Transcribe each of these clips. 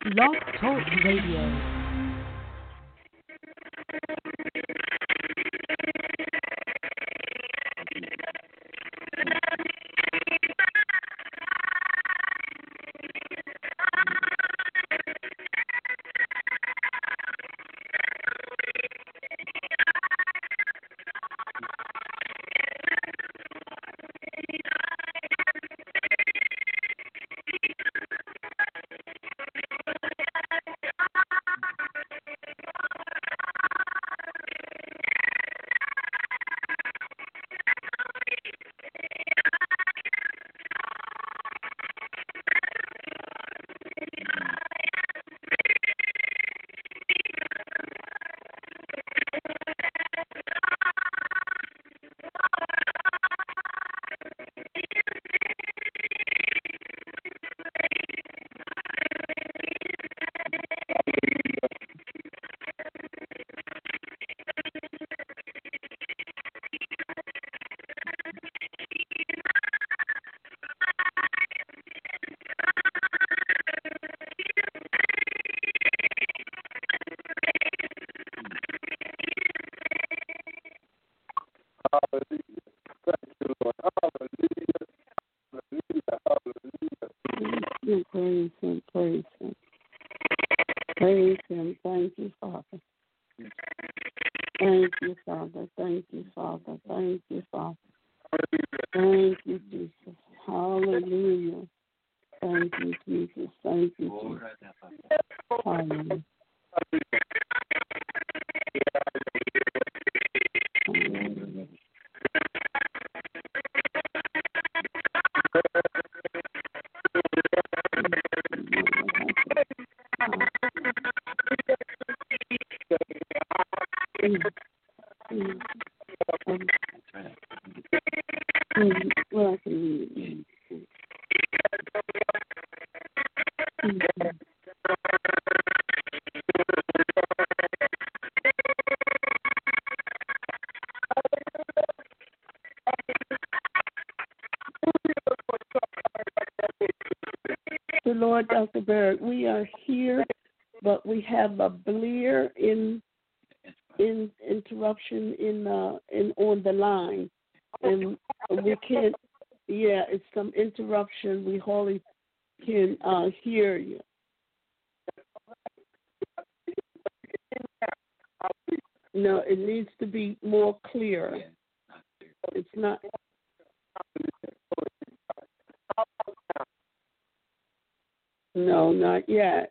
Blog Talk Radio. Praise him, praise him, praise him. Thank you, Father. Thank you, Father. Thank you, Father. Thank you, Father. Thank you, Jesus. Hallelujah. Thank you, Jesus. Thank you, Jesus. Hallelujah. Hallelujah. Well, I can read it. The Lord, Dr. Berg, we are here, but we have a blear in interruption in on the line, and we can't. Yeah, it's some interruption. We hardly can hear you. No, it needs to be more clear. It's not. No, not yet.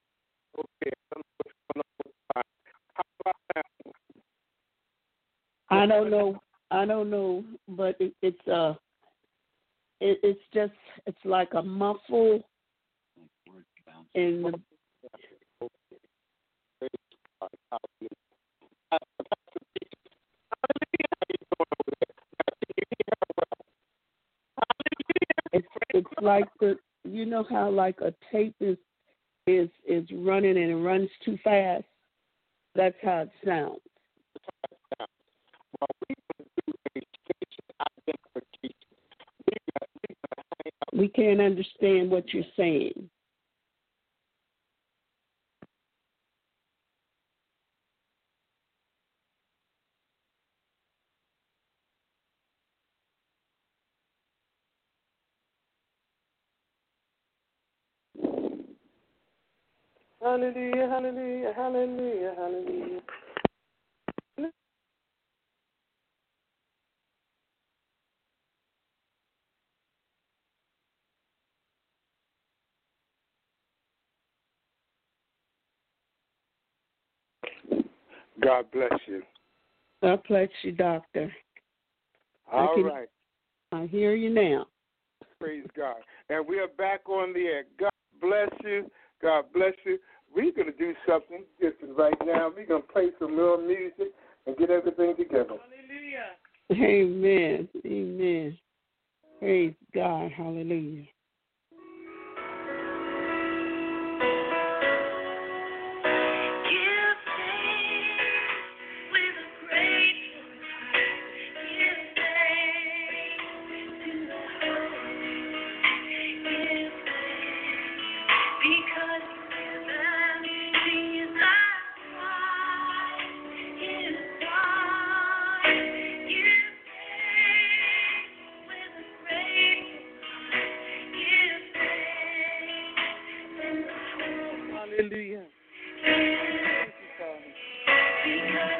I don't know. But it's just it's like a muffle in the. It's like how like a tape is running and it runs too fast. That's how it sounds. We can't understand what you're saying. Hallelujah, hallelujah, hallelujah, hallelujah. God bless you. God bless you, Doctor. All right. I hear you now. Praise God. And we are back on the air. God bless you. God bless you. We're going to do something different right now. We're going to play some real music and get everything together. Hallelujah. Amen. Amen. Praise God. Hallelujah. Because Hallelujah. Thank you, Father.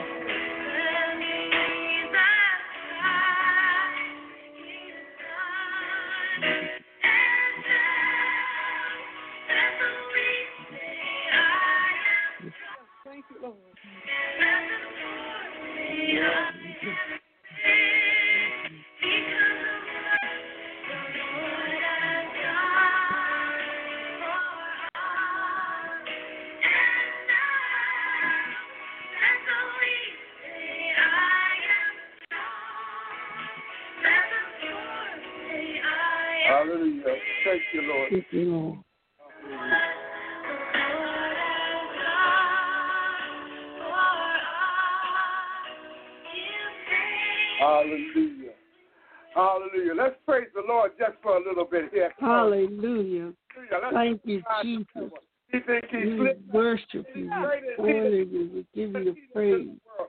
Thank you, Lord. Hallelujah. Thank you, Lord. Thank you, Lord. Hallelujah. Hallelujah. Let's praise the Lord just for a little bit here. Hallelujah. Thank you, Jesus. You think he's We worship you. We honor you. We give you the praise.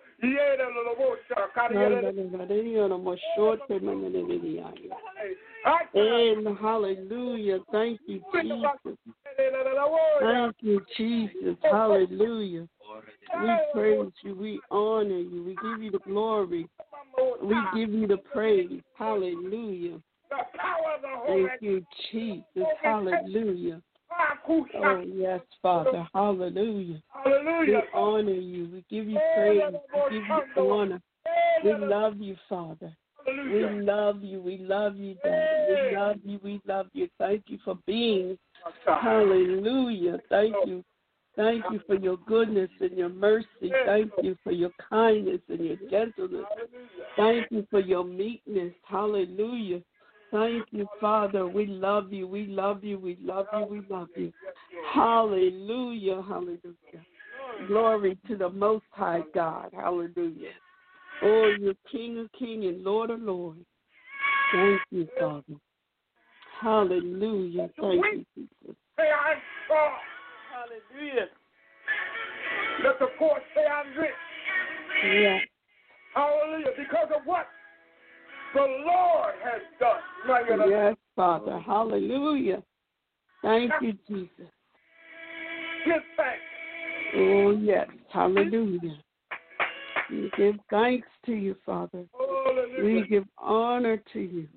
And hallelujah. Thank you, Jesus. Thank you, Jesus. Hallelujah. We praise you. We honor you. We give you the glory. We give you the praise. Hallelujah. Thank you, Jesus. Hallelujah. Oh, yes, Father. Hallelujah. We honor you. We give you praise. We give you honor. We love you, Father. We love you. We love you, Daddy. We love you. We love you. Thank you for being. Hallelujah. Thank you. Thank you for your goodness and your mercy. Thank you for your kindness and your gentleness. Thank you for your meekness. Hallelujah. Thank you, Father. We love you. We love you. We love you. We love you. Hallelujah. Hallelujah. Glory to the Most High God. Hallelujah. Oh, you're King of Kings and Lord of Lords. Thank you, Father. Hallelujah. Thank you, Jesus. Say, I'm strong. Hallelujah. Let the poor say I'm rich. Yeah. Hallelujah. Because of what the Lord has done. Yes, Father. Hallelujah. Thank you, Jesus. Give thanks. Oh, yes. Hallelujah. We give thanks to you, Father. Hallelujah. We give honor to you.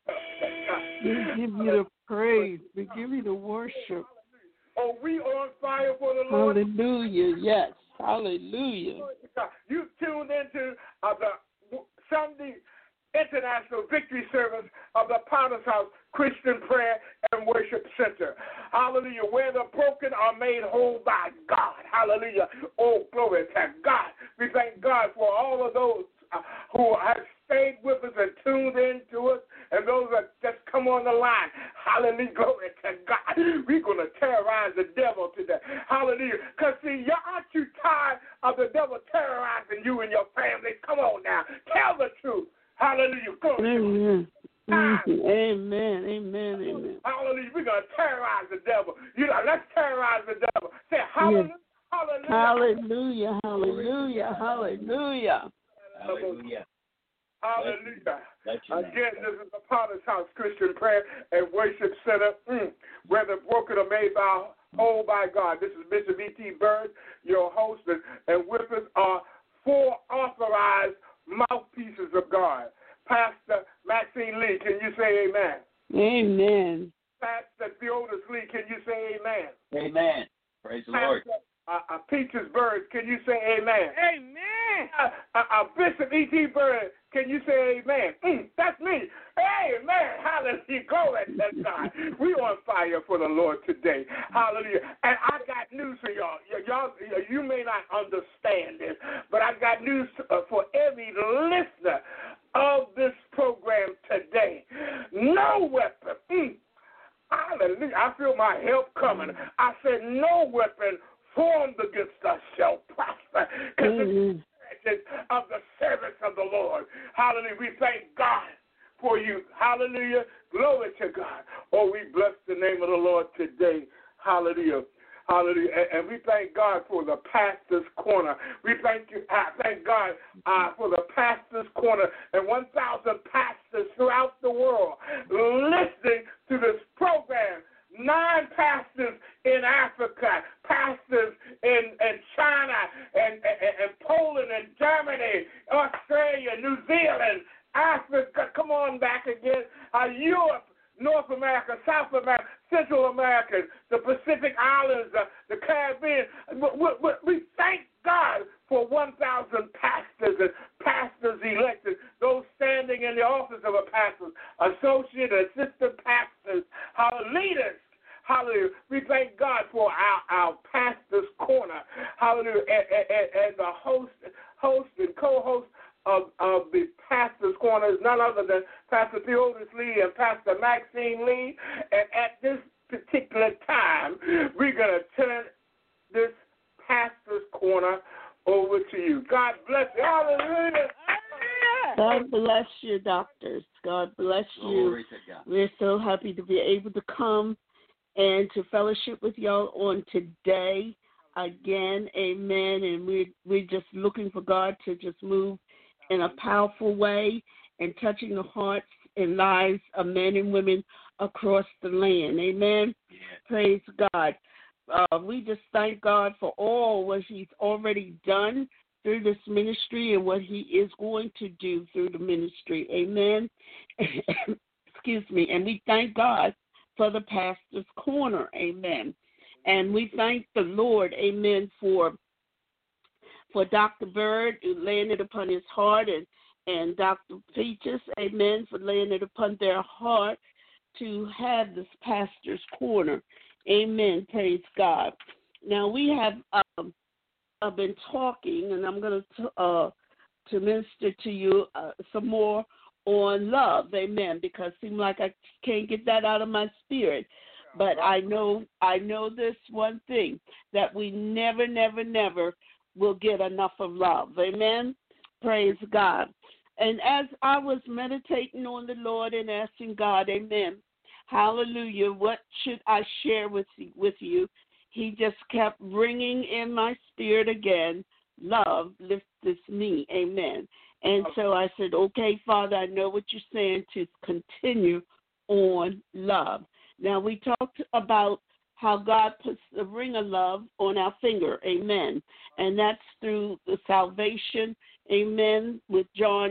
We give you the praise. We give you the worship. Are we on fire for the Lord? Hallelujah. Yes. Hallelujah. You tuned into the Sunday International Victory Service of the Potter's House Christian Prayer and Worship Center. Hallelujah. Where the broken are made whole by God. Hallelujah. Oh, glory to God. We thank God for all of those who have stayed with us and tuned in to us, and those that just come on the line. Hallelujah. Glory to God. We're going to terrorize the devil today. Hallelujah. Because, see, aren't you tired of the devil terrorizing you and your family? Come on now. Tell the truth. Hallelujah. Glory. Amen. Amen. Amen. Amen. Hallelujah. We're going to terrorize the devil. Let's terrorize the devil. Say hallelujah. Yes. Hallelujah. Hallelujah. Hallelujah. Hallelujah. Hallelujah. Again, this is the Potter's House Christian Prayer and Worship Center, where the broken are made whole by God. This is Bishop E.T. Bird, your host, and with us are 4 authorized mouthpieces of God. Pastor Maxine Lee, can you say amen? Amen. Pastor Theodis Lee, can you say amen? Amen. Praise the Lord. Peaches Bird, can you say amen? Amen. Bishop E.T. Bird, can you say amen? That's me. Amen. Hallelujah. Glory to God. We on fire for the Lord today. Hallelujah. And I got news for y'all. You may not understand this, but I got news for every listener of this program today. No weapon. Hallelujah. I feel my help coming. I said no weapon formed against us shall prosper. Because it's of the servants of the Lord. Hallelujah. We thank God for you. Hallelujah. Glory to God. Oh, we bless the name of the Lord today. Hallelujah. Hallelujah. And we thank God for the Pastor's Corner. We thank God for the Pastor's Corner and 1,000 pastors throughout the world listening to this program. 9 pastors in Africa, pastors in China and Poland and Germany, Australia, New Zealand, Africa, come on back again, Europe, North America, South America, Central America, the Pacific Islands, the Caribbean. We thank God for 1,000 pastors and pastors elected, those standing in the office of a pastor, associate, assistant pastors, leaders. Hallelujah. We thank God for our pastor's corner. Hallelujah. And the host and co-host of the pastor's corner is none other than Pastor Theodis Lee and Pastor Maxine Lee. And at this particular time, we're going to turn this pastor's corner over to you. God bless you. Hallelujah. God bless you, doctors. God bless you. Glory to God. We're so happy to be able to come and to fellowship with y'all on today. Again, amen. And we're just looking for God to just move in a powerful way and touching the hearts and lives of men and women across the land. Amen. Yeah. Praise God. We just thank God for all what he's already done through this ministry and what he is going to do through the ministry. Amen. Excuse me. And we thank God for the pastor's corner. Amen. And we thank the Lord, amen, for Dr. Bird, who laying it upon his heart, and Dr. Peaches, amen, for laying it upon their heart to have this pastor's corner. Amen. Praise God. Now, we have been talking, and I'm going to minister to you some more on love, amen, because it seems like I can't get that out of my spirit. But I know this one thing, that we never, never, never will get enough of love, amen. Praise God. And as I was meditating on the Lord and asking God, amen, hallelujah, what should I share with you? He just kept ringing in my spirit again, love lifts me, amen. And so I said, okay, Father, I know what you're saying, to continue on love. Now, we talked about how God puts the ring of love on our finger, amen. And that's through the salvation, amen, with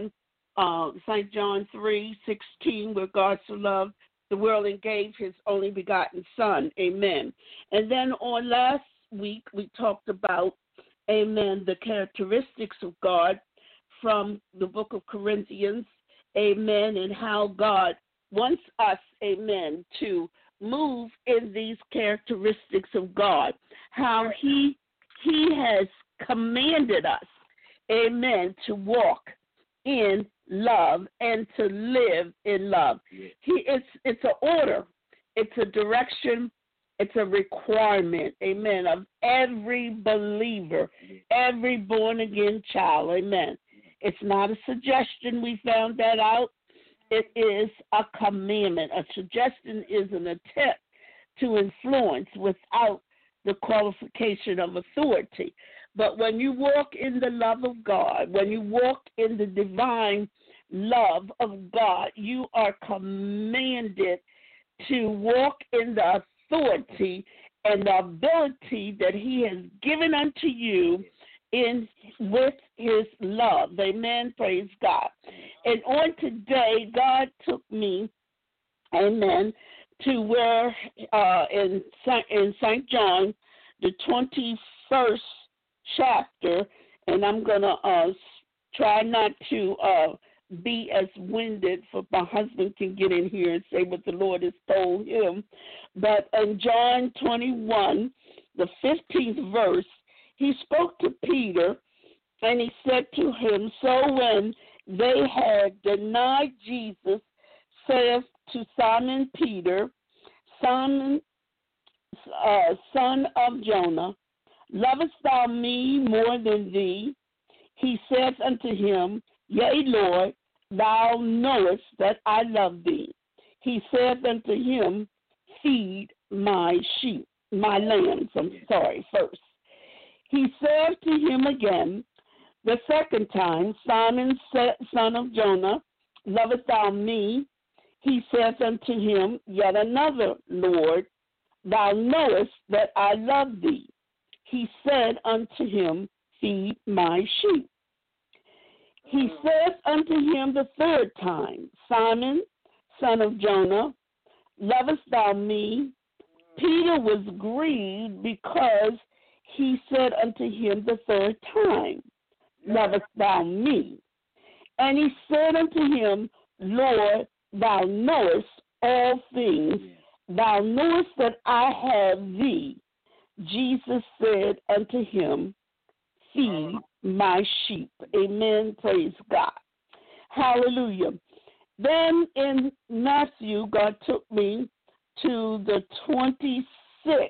St. John 3:16, where God so loved the world and gave his only begotten Son, amen. And then on last week, we talked about, amen, the characteristics of God from the book of Corinthians, amen, and how God wants us, amen, to move in these characteristics of God, how he has commanded us, amen, to walk in love and to live in love. It's an order, it's a direction, it's a requirement, amen, of every believer, every born-again child, amen. It's not a suggestion. We found that out. It is a commandment. A suggestion is an attempt to influence without the qualification of authority. But when you walk in the love of God, when you walk in the divine love of God, you are commanded to walk in the authority and the ability that he has given unto you with his love. Amen. Praise God. And on today, God took me, amen, to where in St. John, the 21st chapter, and I'm going to try not to be as winded, for my husband can get in here and say what the Lord has told him. But in John 21, the 15th verse, he spoke to Peter, and he said to him, so when they had denied Jesus, saith to Simon Peter, Simon, son of Jonah, lovest thou me more than thee? He saith unto him, yea, Lord, thou knowest that I love thee. He saith unto him, feed my sheep, my lambs, first. He said to him again the second time, Simon, son of Jonah, lovest thou me? He saith unto him, yet another, Lord, thou knowest that I love thee. he said unto him, Feed my sheep. He said unto him the third time, Simon, son of Jonah, lovest thou me? Peter was grieved because he said unto him the third time, Lovest thou me? And he said unto him, Lord, thou knowest all things. Thou knowest that I have thee. Jesus said unto him, Feed my sheep. Amen. Praise God. Hallelujah. Then in Matthew, God took me to the 26th,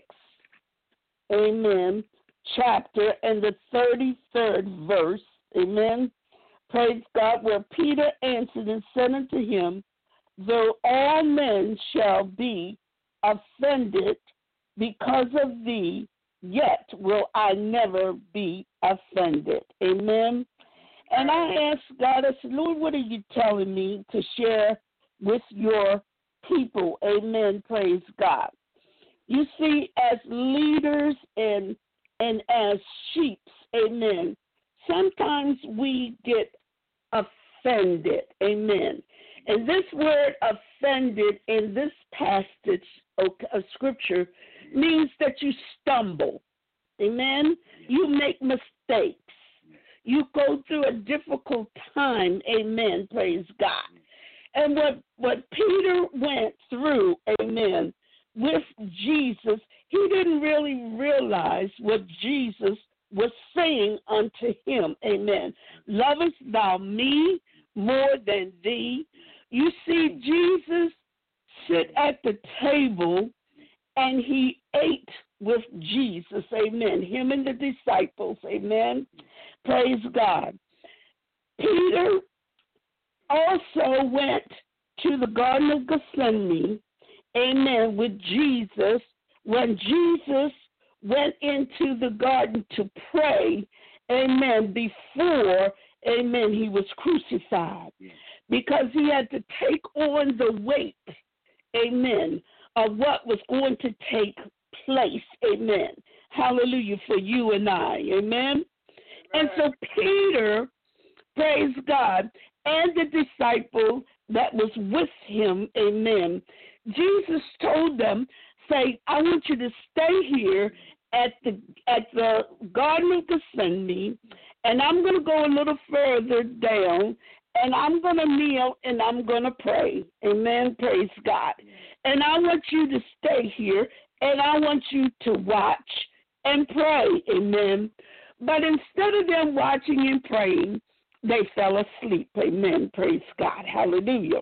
amen, chapter and the 33rd verse, amen. Praise God, where Peter answered and said unto him, Though all men shall be offended because of thee, yet will I never be offended. Amen. And I asked God, I said, Lord, what are you telling me to share with your people? Amen. Praise God. You see, as leaders and as sheep, amen, sometimes we get offended. Amen. And this word offended in this passage of Scripture means that you stumble. Amen. You make mistakes. You go through a difficult time. Amen. Praise God. And what Peter went through, amen, with Jesus, he didn't really realize what Jesus was saying unto him. Amen. Lovest thou me more than thee? You see, Jesus sit at the table and he ate with Jesus. Amen. Him and the disciples. Amen. Praise God. Peter also went to the Garden of Gethsemane, amen, with Jesus. When Jesus went into the garden to pray, amen, before, amen, he was crucified. Because he had to take on the weight, amen, of what was going to take place, amen. Hallelujah, for you and I, amen. And so Peter, praise God, and the disciple that was with him, amen, Jesus told them, say, I want you to stay here at the Garden of Gethsemane, and I'm going to go a little further down, and I'm going to kneel, and I'm going to pray. Amen, praise God. And I want you to stay here, and I want you to watch and pray, amen. But instead of them watching and praying, they fell asleep. Amen. Praise God. Hallelujah.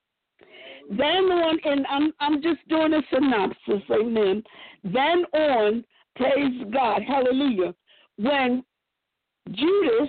Then on, and I'm just doing a synopsis. Amen. Then on, praise God. Hallelujah. When Judas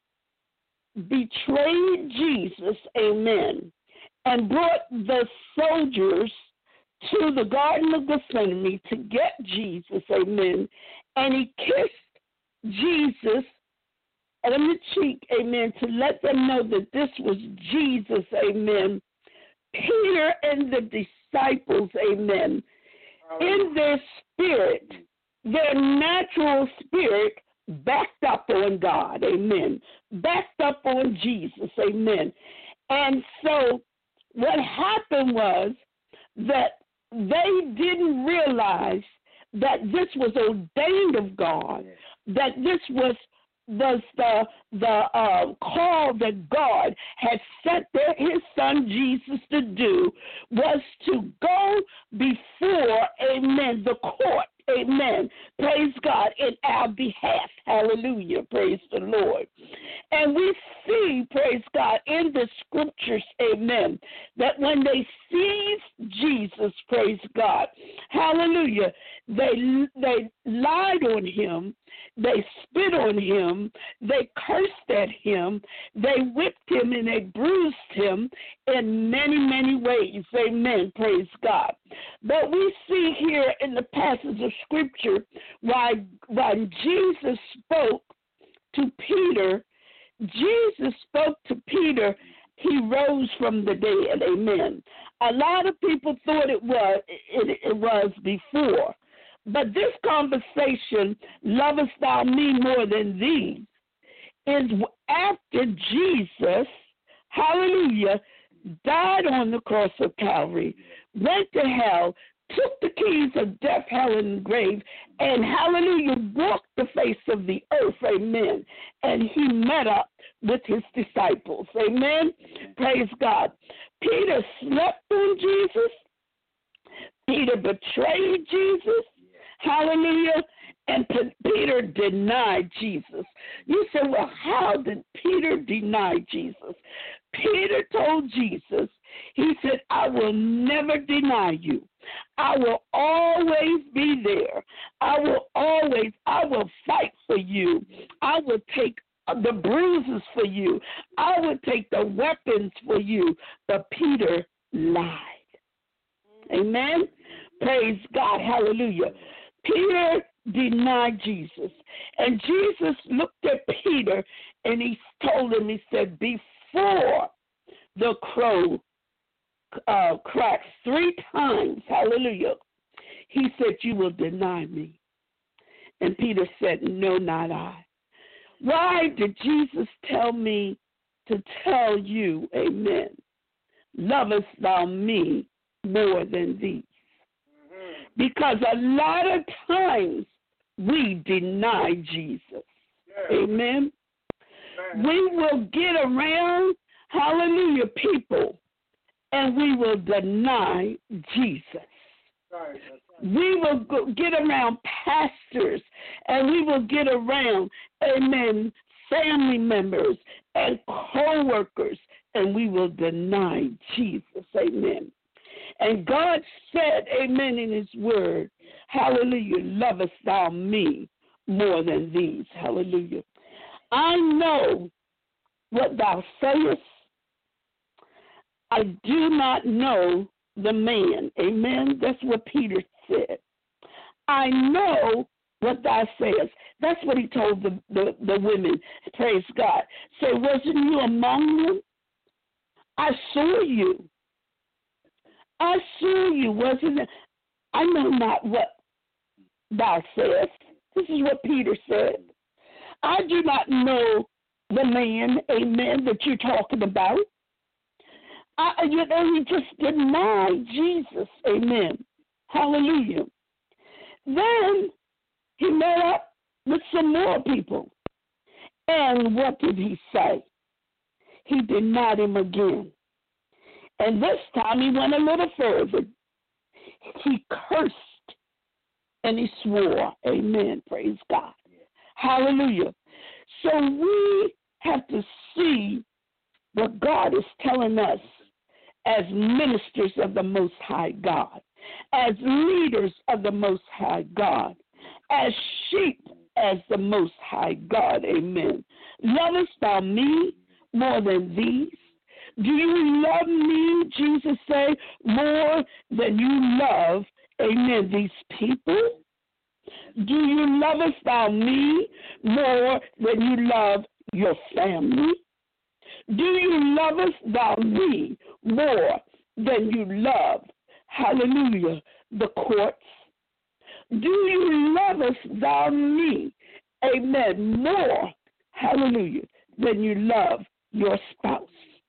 betrayed Jesus, amen, and brought the soldiers to the Garden of Gethsemane to get Jesus, amen, and he kissed Jesus on the cheek, amen, to let them know that this was Jesus, amen. Peter and the disciples, amen, in their spirit, their natural spirit, backed up on God, amen, backed up on Jesus, amen. And so what happened was that they didn't realize that this was ordained of God, that this was the call that God had set his son Jesus to do, was to go before, amen, the court, amen, praise God, in our behalf, hallelujah, praise the Lord. And we see, praise God, in the scriptures, amen, that when they seized Jesus, praise God, hallelujah, they lied on him, they spit on him, they cursed at him, they whipped him, and they bruised him in many, many ways. Amen. Praise God. But we see here in the passage of Scripture why Jesus spoke to Peter, Jesus spoke to Peter, he rose from the dead. Amen. A lot of people thought it was before. But this conversation, lovest thou me more than these, is after Jesus, hallelujah, died on the cross of Calvary, went to hell, took the keys of death, hell, and the grave, and hallelujah, walked the face of the earth, amen. And he met up with his disciples, amen. Praise God. Peter slept on Jesus. Peter betrayed Jesus, hallelujah, and Peter denied Jesus. You say, well, how did Peter deny Jesus? Peter told Jesus, he said, I will never deny you. I will always be there. I will fight for you. I will take the bruises for you. I will take the weapons for you. But Peter lied. Amen. Praise God. Hallelujah. Peter denied Jesus. And Jesus looked at Peter and he told him, he said, before the crow cracks 3 times, hallelujah, he said, you will deny me. And Peter said, no, not I. Why did Jesus tell me to tell you, amen, lovest thou me more than these? Because a lot of times we deny Jesus. Amen. We will get around, hallelujah, people, and we will deny Jesus. We will get around pastors, and we will get around, amen, family members and co-workers, and we will deny Jesus. Amen. And God said, amen, in his word, hallelujah, lovest thou me more than these. Hallelujah. I know what thou sayest. I do not know the man. Amen. That's what Peter said. I know what thou sayest. That's what he told the women. Praise God. So wasn't you among them? I saw you. I saw you, wasn't it? I know not what thou sayest. This is what Peter said. I do not know the man, amen, that you're talking about. He just denied Jesus, amen. Hallelujah. Then he met up with some more people. And what did he say? He denied him again. And this time he went a little further. He cursed and he swore. Amen. Praise God. Hallelujah. So we have to see what God is telling us as ministers of the Most High God, as leaders of the Most High God, as sheep as the Most High God. Amen. Lovest thou me more than these? Do you love me, Jesus say, more than you love, amen, these people? Do you lovest thou me more than you love your family? Do you lovest thou me more than you love, hallelujah, the courts? Do you lovest thou me, amen, more, hallelujah, than you love your spouse?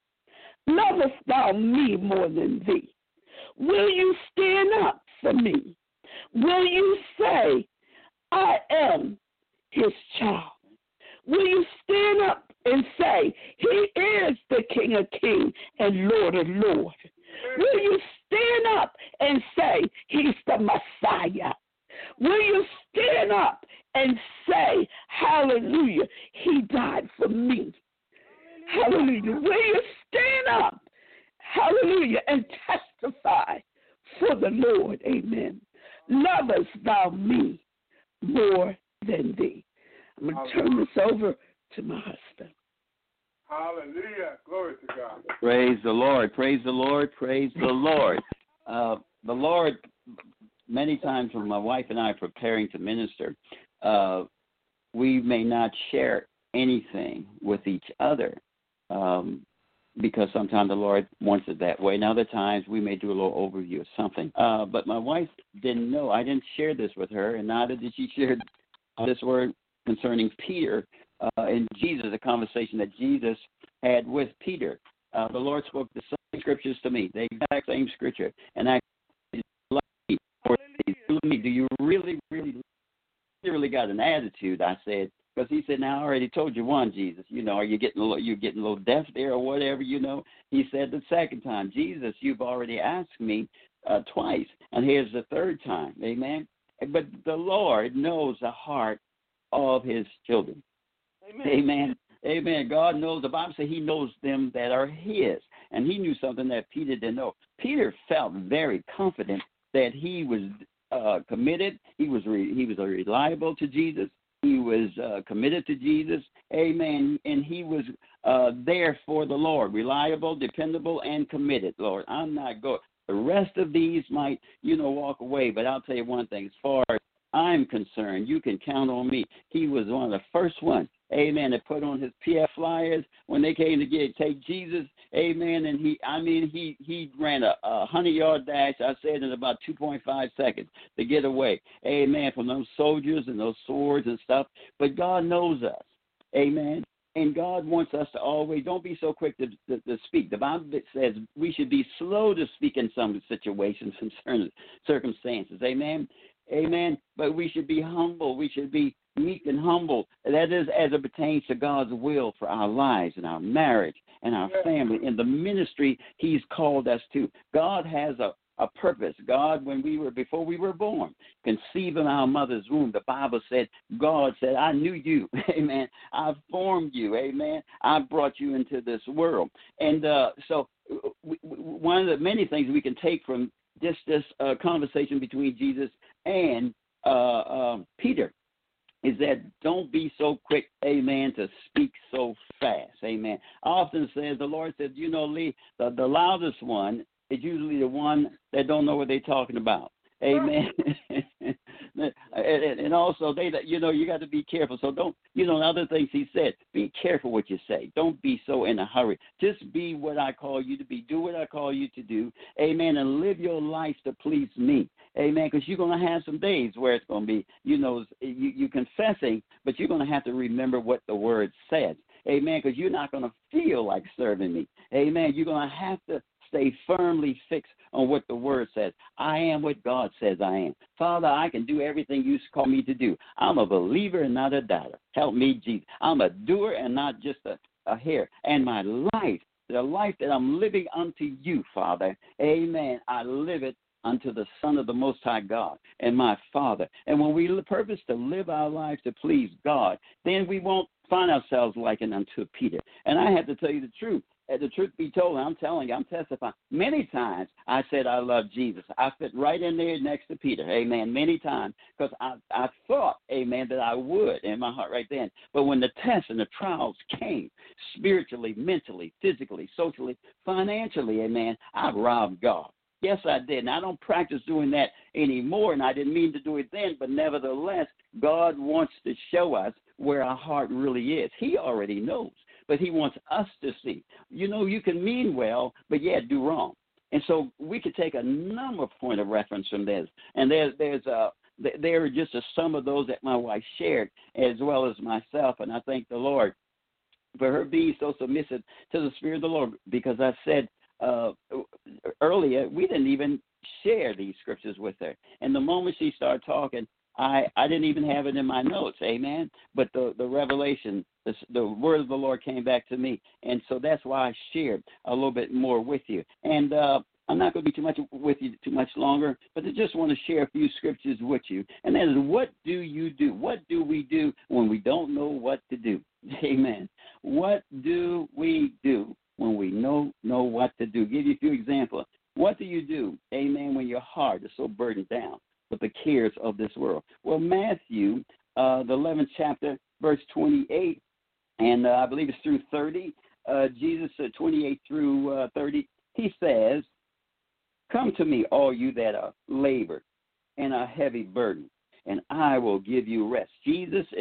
Lovest thou me more than thee? Will you stand up for me? Will you say, I am his child? Will you stand up and say, he is the King of Kings and Lord of Lords? Will you stand up and say, he's the Messiah? Will you stand up and say, hallelujah, he died for me? Hallelujah. Will you stand up, hallelujah, and testify for the Lord? Amen. Lovest thou me more than thee? I'm going to turn this over to my husband. Hallelujah. Glory to God. Praise the Lord. Praise the Lord. Praise the Lord. The Lord, many times when my wife and I are preparing to minister, we may not share anything with each other. because sometimes the Lord wants it that way. And other times we may do a little overview of something. But my wife didn't know. I didn't share this with her, and neither did she share this word concerning Peter and Jesus, a conversation that Jesus had with Peter. The Lord spoke the same scriptures to me, the exact same scripture. And I do you really got an attitude? I said, because he said, now I already told you one, Jesus. Are you getting a little deaf there or whatever, He said the second time, Jesus, you've already asked me twice, and here's the third time. Amen. But the Lord knows the heart of his children. Amen. Amen. Amen. God knows, the Bible says he knows them that are his. And he knew something that Peter didn't know. Peter felt very confident that he was committed. He was reliable to Jesus. He was committed to Jesus. Amen. And he was there for the Lord, reliable, dependable, and committed. Lord, I'm not going. The rest of these might, walk away. But I'll tell you one thing. As far as I'm concerned, you can count on me. He was one of the first ones, amen, to put on his PF flyers when they came to take Jesus, amen. And he ran a 100-yard dash, I said, in about 2.5 seconds to get away, amen, from those soldiers and those swords and stuff. But God knows us, amen. And God wants us to always, don't be so quick to speak. The Bible says we should be slow to speak in some situations and certain circumstances, amen. Amen. But we should be humble. We should be meek and humble. That is as it pertains to God's will for our lives and our marriage and our family and the ministry he's called us to. God has a purpose. God, before we were born, conceived in our mother's womb, the Bible said, God said, I knew you. Amen. I formed you. Amen. I brought you into this world. And so one of the many things we can take from this conversation between Jesus and Peter is that don't be so quick, amen, to speak so fast, amen. I often says, the Lord says, Lee, the loudest one is usually the one that don't know what they're talking about, amen. and also, you got to be careful. So don't, other things he said, be careful what you say. Don't be so in a hurry. Just be what I call you to be. Do what I call you to do, amen, and live your life to please me. Amen, because you're going to have some days where it's going to be, you confessing, but you're going to have to remember what the word says. Amen, because you're not going to feel like serving me. Amen, you're going to have to stay firmly fixed on what the word says. I am what God says I am. Father, I can do everything you call me to do. I'm a believer and not a doubter. Help me, Jesus. I'm a doer and not just a hearer. And my life, the life that I'm living unto you, Father, amen, I live it unto the Son of the Most High God and my Father. And when we purpose to live our lives to please God, then we won't find ourselves likened unto Peter. And I have to tell you the truth. The truth be told, I'm telling you, I'm testifying. Many times I said I love Jesus. I fit right in there next to Peter, amen, many times, because I thought, amen, that I would in my heart right then. But when the tests and the trials came, spiritually, mentally, physically, socially, financially, amen, I robbed God. Yes, I did. And I don't practice doing that anymore, and I didn't mean to do it then, but nevertheless, God wants to show us where our heart really is. He already knows, but he wants us to see. You can mean well, but yet do wrong. And so we could take a number of point of reference from this, and there are just some of those that my wife shared as well as myself, and I thank the Lord for her being so submissive to the Spirit of the Lord, because I said, earlier, we didn't even share these scriptures with her. And the moment she started talking, I didn't even have it in my notes, amen. But the revelation, the word of the Lord came back to me. And so that's why I shared a little bit more with you. And I'm not going to be too much longer, but I just want to share a few scriptures with you. And that is, what do you do? What do we do when we don't know what to do? Amen. What do we do when we know what to do? Give you a few examples. What do you do, amen, when your heart is so burdened down with the cares of this world? Well, Matthew, the 11th chapter, verse 28, and I believe it's through 30, Jesus said 28 through 30, he says, come to me, all you that are labored and are heavy burdened, and I will give you rest. Jesus is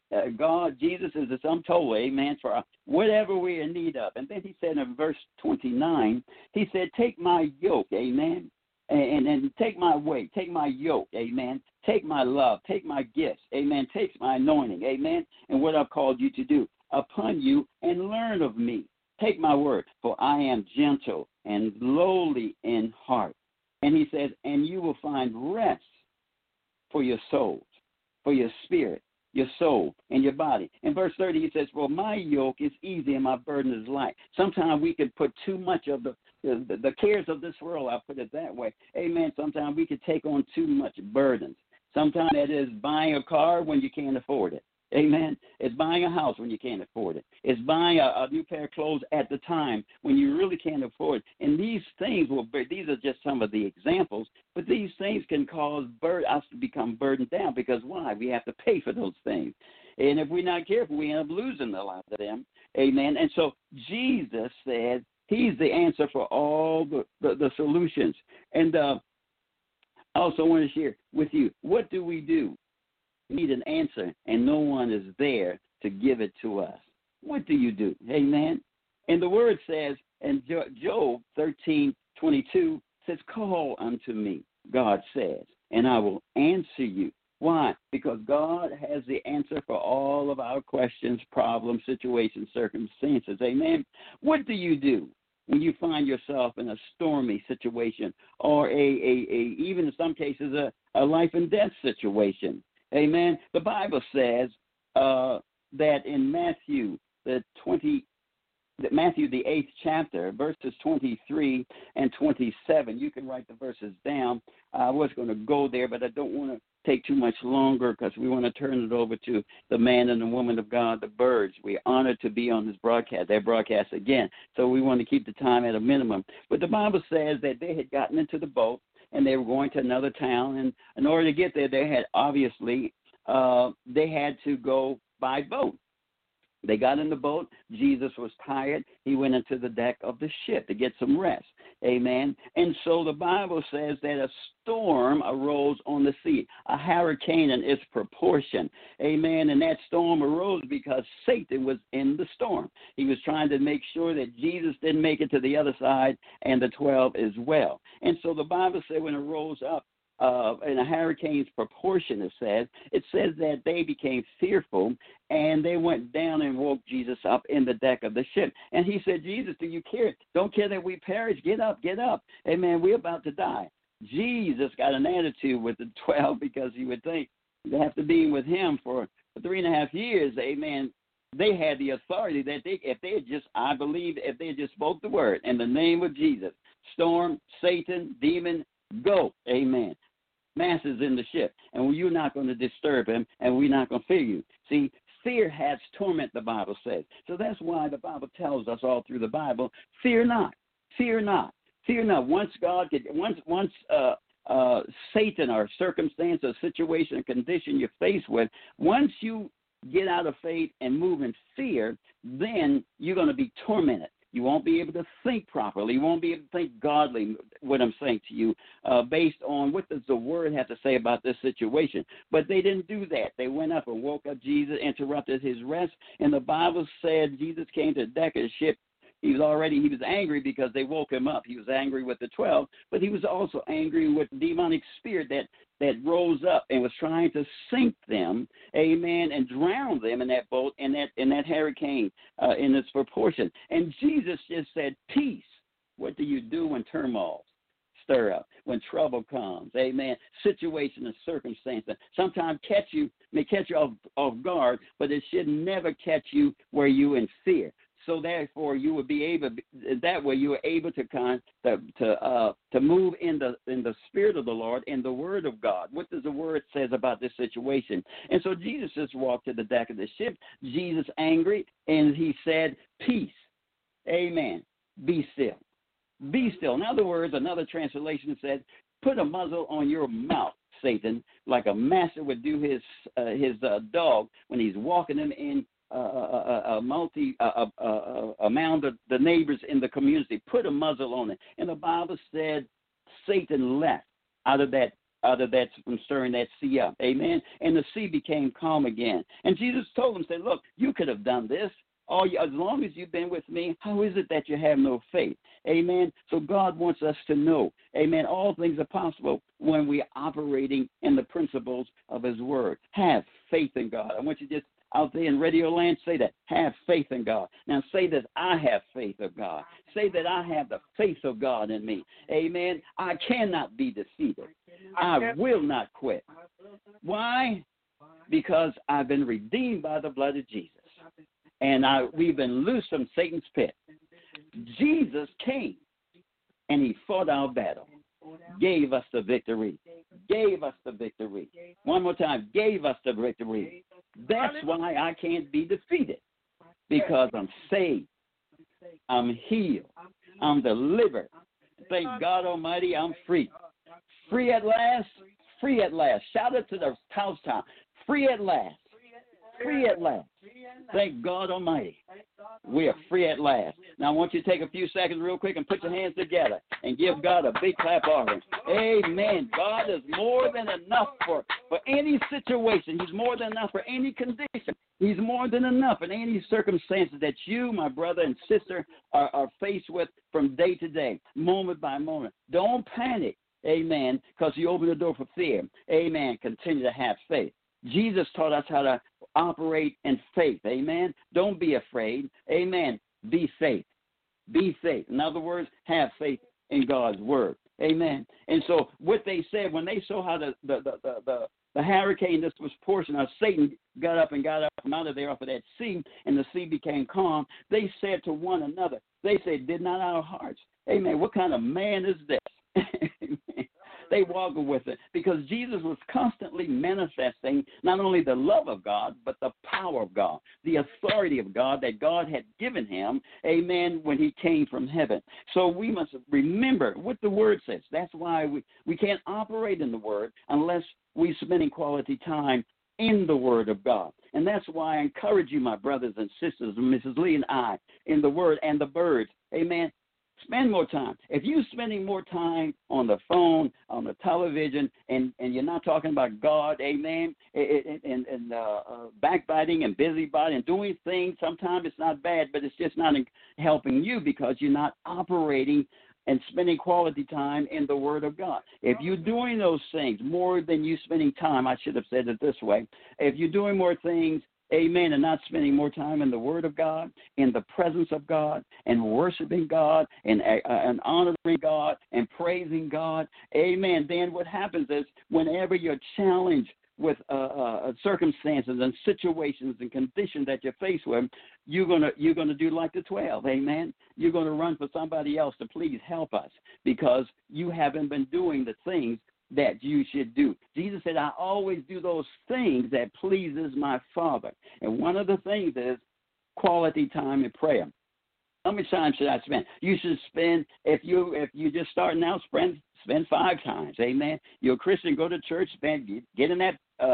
God, Jesus is the sum total, amen, for whatever we're in need of. And then he said in verse 29, he said, take my yoke, amen, and take my way, take my yoke, amen, take my love, take my gifts, amen, take my anointing, amen, and what I've called you to do upon you, and learn of me. Take my word, for I am gentle and lowly in heart. And he says, and you will find rest for your souls, for your spirit, your soul, and your body. In verse 30, he says, well, my yoke is easy and my burden is light. Sometimes we can put too much of the cares of this world, I'll put it that way. Amen. Sometimes we can take on too much burdens. Sometimes that is buying a car when you can't afford it. Amen. It's buying a house when you can't afford it. It's buying a new pair of clothes at the time when you really can't afford it. And these things these are just some of the examples, but these things can cause us to become burdened down because why? We have to pay for those things. And if we're not careful, we end up losing a lot of them. Amen. And so Jesus said he's the answer for all the solutions. And I also want to share with you, what do? Need an answer, and no one is there to give it to us. What do you do? Amen. And the word says in Job 13:22 says, call unto me, God says, and I will answer you. Why? Because God has the answer for all of our questions, problems, situations, circumstances. Amen. What do you do when you find yourself in a stormy situation or even in some cases a life and death situation? Amen. The Bible says that in Matthew, the 8th chapter, verses 23 and 27, you can write the verses down. I was going to go there, but I don't want to take too much longer because we want to turn it over to the man and the woman of God, the Birds. We're honored to be on this broadcast, their broadcast again. So we want to keep the time at a minimum. But the Bible says that they had gotten into the boat, and they were going to another town. And in order to get there, they had to go by boat. They got in the boat. Jesus was tired. He went into the deck of the ship to get some rest. Amen. And so the Bible says that a storm arose on the sea, a hurricane in its proportion. Amen. And that storm arose because Satan was in the storm. He was trying to make sure that Jesus didn't make it to the other side and the 12 as well. And so the Bible said when it rose up, in a hurricane's proportion, it says that they became fearful, and they went down and woke Jesus up in the deck of the ship. And he said, Jesus, do you care? Don't care that we perish. Get up, get up. Amen, we're about to die. Jesus got an attitude with the 12 because he would think they have to be with him for 3.5 years. Amen. They had the authority that if they had just spoke the word in the name of Jesus, storm, Satan, demon, go. Amen. Masses in the ship, and you're not going to disturb him, and we're not going to fear you. See, fear has torment, the Bible says. So that's why the Bible tells us all through the Bible, fear not, fear not, fear not. Once Satan or circumstance or situation or condition you're faced with, once you get out of faith and move in fear, then you're going to be tormented. You won't be able to think properly. You won't be able to think godly, what I'm saying to you, based on what does the Word have to say about this situation. But they didn't do that. They went up and woke up Jesus, interrupted his rest, and the Bible said Jesus came to the deck of the ship. He was angry because they woke him up. He was angry with the 12, but he was also angry with the demonic spirit that rose up and was trying to sink them, amen, and drown them in that boat, in that hurricane, in its proportion. And Jesus just said, peace. What do you do when turmoil stir up, when trouble comes, amen? Situation and circumstance sometimes may catch you off guard, but it should never catch you where you're in fear. So therefore, you would be able. That way, you are able to move in the Spirit of the Lord, in the Word of God. What does the Word says about this situation? And so Jesus just walked to the deck of the ship. Jesus angry, and he said, "Peace, amen. Be still, be still." In other words, another translation says, "Put a muzzle on your mouth, Satan, like a master would do his dog when he's walking him in." Among the neighbors in the community, put a muzzle on it. And the Bible said Satan left out of that out of that, from stirring that sea up. Amen. And the sea became calm again. And Jesus told them, said, look, you could have done this. As long as you've been with me, how is it that you have no faith? Amen. So God wants us to know, amen, all things are possible when we're operating in the principles of his word. Have faith in God. I want you to just out there in radio land, say that. Have faith in God. Now say that I have faith of God. Say that I have the faith of God in me. Amen. I cannot be defeated. I will not quit. Why? Because I've been redeemed by the blood of Jesus. And we've been loosed from Satan's pit. Jesus came and he fought our battle. Gave us the victory. Gave us the victory. One more time. Gave us the victory. That's why I can't be defeated. Because I'm saved. I'm healed. I'm delivered. Thank God Almighty, I'm free. Free at last. Free at last. Shout it to the house-top. Free at last. Free at last. Thank God Almighty. We are free at last. Now, I want you to take a few seconds real quick and put your hands together and give God a big clap offering. Amen. God is more than enough for any situation. He's more than enough for any condition. He's more than enough in any circumstances that you, my brother and sister, are faced with from day to day, moment by moment. Don't panic. Amen. Because you open the door for fear. Amen. Continue to have faith. Jesus taught us how to operate in faith. Amen. Don't be afraid. Amen. Be faith. Be faith. In other words, have faith in God's word. Amen. And so what they said when they saw how the hurricane, this was portion of Satan, got up and got up from out of there off of that sea, and the sea became calm, they said to one another, they said, did not our hearts, amen, what kind of man is this? They walked with it because Jesus was constantly manifesting not only the love of God, but the power of God, the authority of God that God had given him, amen, when he came from heaven. So we must remember what the word says. That's why we can't operate in the word unless we're spending quality time in the word of God. And that's why I encourage you, my brothers and sisters, Mrs. Lee and I, in the word and the birds, amen. Spend more time. If you're spending more time on the phone, on the television, and you're not talking about God, amen, and backbiting and busybody and doing things, sometimes it's not bad, but it's just not helping you because you're not operating and spending quality time in the Word of God. If you're doing those things more than you spending time, I should have said it this way, if you're doing more things, amen, and not spending more time in the Word of God, in the presence of God, and worshiping God, and honoring God, and praising God, amen, then what happens is whenever you're challenged with circumstances and situations and conditions that you're faced with, you're gonna do like the 12, amen. You're gonna run for somebody else to please help us because you haven't been doing the things that you should do. Jesus said, I always do those things that pleases my Father. And one of the things is quality time in prayer. How much time should I spend? You should spend, if you're just starting out, spend 5 times. Amen. You're a Christian, go to church, get in that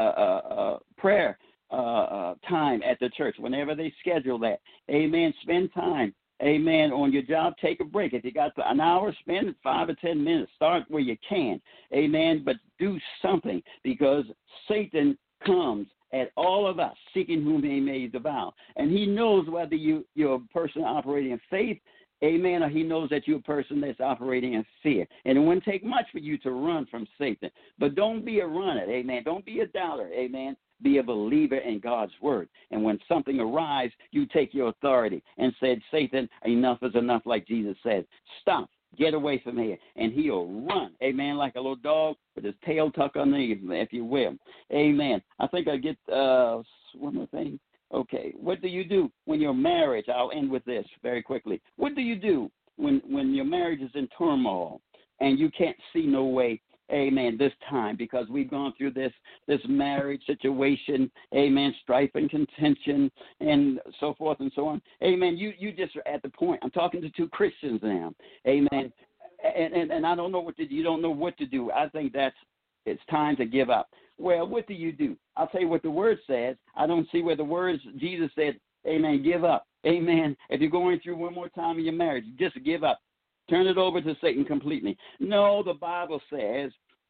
prayer time at the church whenever they schedule that. Amen. Spend time. Amen. On your job, take a break. If you got an hour, spend 5 or 10 minutes. Start where you can. Amen. But do something because Satan comes at all of us, seeking whom he may devour. And he knows whether you're a person operating in faith, amen, or he knows that you're a person that's operating in fear. And it wouldn't take much for you to run from Satan. But don't be a runner, amen. Don't be a doubter, amen. Be a believer in God's word. And when something arises, you take your authority and said, Satan, enough is enough, like Jesus said. Stop. Get away from here. And he'll run, amen, like a little dog with his tail tucked underneath, if you will. Amen. I think I get one more thing. Okay. What do you do when your marriage, I'll end with this very quickly. What do you do when your marriage is in turmoil and you can't see no way, amen, this time, because we've gone through this marriage situation, amen, strife and contention and so forth and so on. Amen. You just are at the point. I'm talking to 2 Christians now. Amen. And I don't know you don't know what to do. I think it's time to give up. Well, what do? I'll tell you what the word says. I don't see where the words Jesus said, amen, give up. Amen. If you're going through one more time in your marriage, just give up. Turn it over to Satan completely. No, the Bible says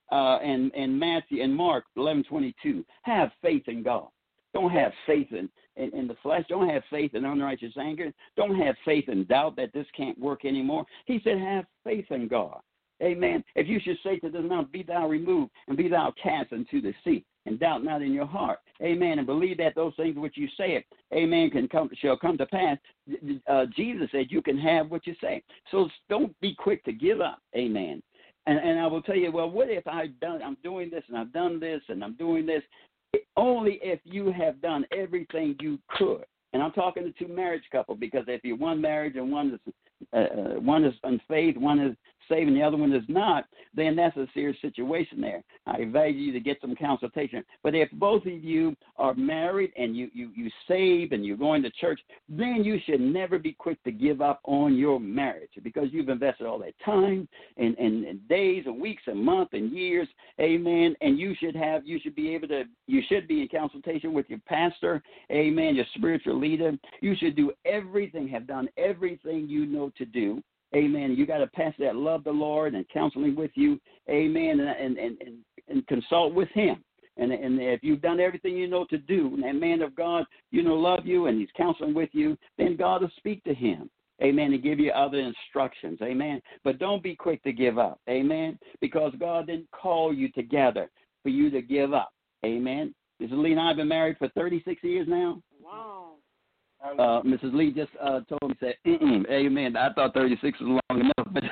and Matthew and Mark 11:22. Have faith in God. Don't have faith in the flesh. Don't have faith in unrighteous anger. Don't have faith in doubt that this can't work anymore. He said, have faith in God. Amen. If you should say to this mountain, be thou removed and be thou cast into the sea, and doubt not in your heart. Amen. And believe that those things which you say, amen, shall come to pass. Jesus said you can have what you say. So don't be quick to give up. Amen. And I will tell you, well, what if I'm doing this and I've done this and I'm doing this? Only if you have done everything you could. And I'm talking to two marriage couple, because if you're one marriage and one is unfaith, one is saved and the other one is not, then that's a serious situation there. I advise you to get some consultation. But if both of you are married and you save and you're going to church, then you should never be quick to give up on your marriage, because you've invested all that time and days and weeks and months and years, amen, and you should be in consultation with your pastor, amen, your spiritual leader. You should have done everything you know to do. Amen. You got to pass that love the Lord and counseling with you. Amen. And consult with him. And if you've done everything you know to do, and that man of God, love you and he's counseling with you, then God will speak to him. Amen. And give you other instructions. Amen. But don't be quick to give up. Amen. Because God didn't call you together for you to give up. Amen. Mrs. Lee and I have been married for 36 years now. Wow. Mrs. Lee just told me, said, amen. I thought 36 was long enough, but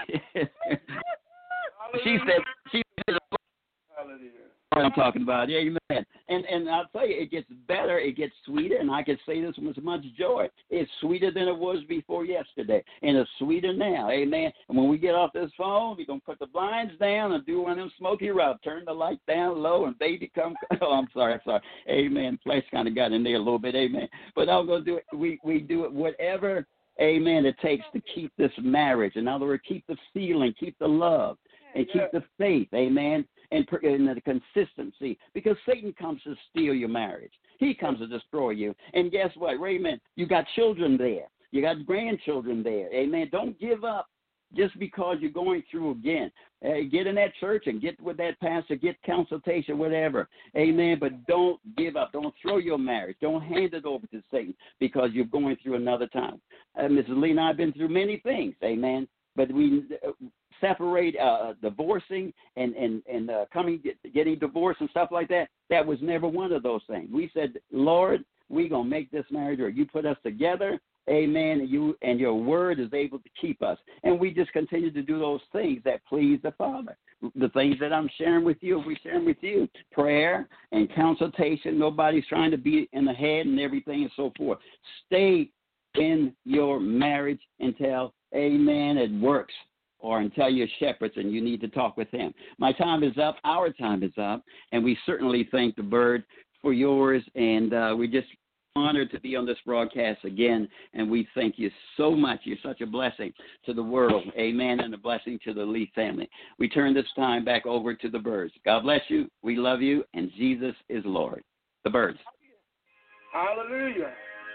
she said, what I'm talking about. Amen. And I'll tell you, it gets better, it gets sweeter, and I can say this with much joy. It's sweeter than it was before yesterday, and it's sweeter now. Amen. And when we get off this phone, we're going to put the blinds down and do one of them smoky rubs. Turn the light down low, and baby come. Oh, I'm sorry. Amen. Flesh kind of got in there a little bit. Amen. But I'm going to do it. We do it whatever, amen, it takes to keep this marriage. In other words, keep the feeling, keep the love, and keep the faith. Amen. And the consistency, because Satan comes to steal your marriage. He comes to destroy you. And guess what, Raymond? You got children there. You got grandchildren there. Amen. Don't give up just because you're going through again. Get in that church and get with that pastor, get consultation, whatever. Amen. But don't give up. Don't throw your marriage. Don't hand it over to Satan because you're going through another time. Mrs. Lee and I have been through many things. Amen. But we separate divorcing and getting divorced and stuff like that. That was never one of those things. We said, Lord, we're going to make this marriage, or you put us together, amen, and your word is able to keep us. And we just continue to do those things that please the Father. The things that I'm sharing with you, we're sharing with you. Prayer and consultation. Nobody's trying to be in the head and everything and so forth. Stay in your marriage until, amen, it works, or until you're shepherds and you need to talk with him. My time is up. Our time is up. And we certainly thank the Bird for yours. And we're just honored to be on this broadcast again. And we thank you so much. You're such a blessing to the world. Amen. And a blessing to the Lee family. We turn this time back over to the Birds. God bless you. We love you. And Jesus is Lord. The Birds. Hallelujah.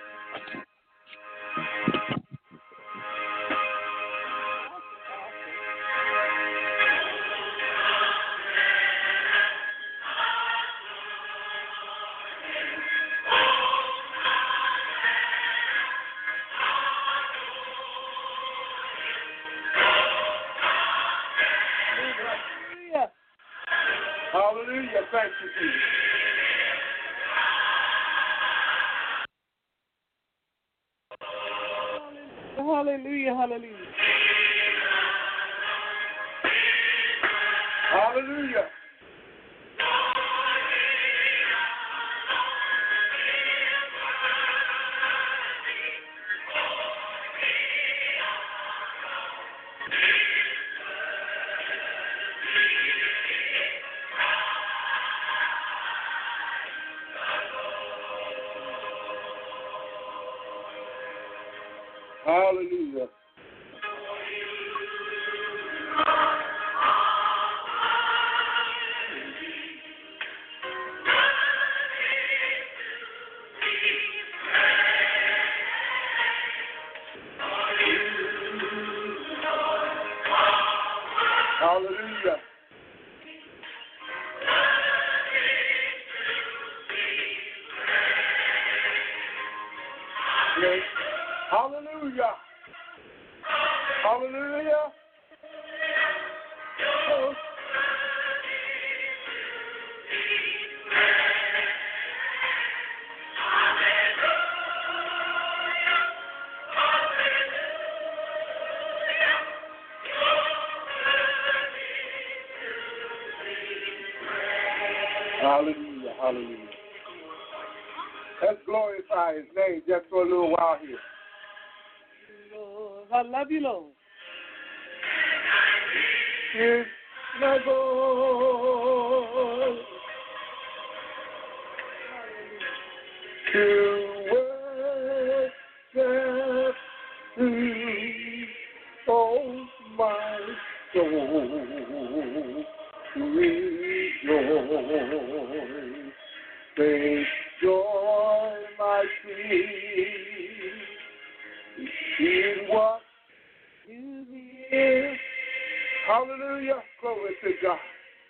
Hallelujah. Thank you, Jesus. Hallelujah. Hallelujah. Hallelujah. Hallelujah. Hallelujah. Yes. Hallelujah. Hallelujah. Oh. Hallelujah, hallelujah. Let's glorify his name just for a little while here. Lord, I love you, Lord. Is my God to worship thee, oh my soul, rejoice, take joy, my King, in what you hear. Hallelujah. Glory to God.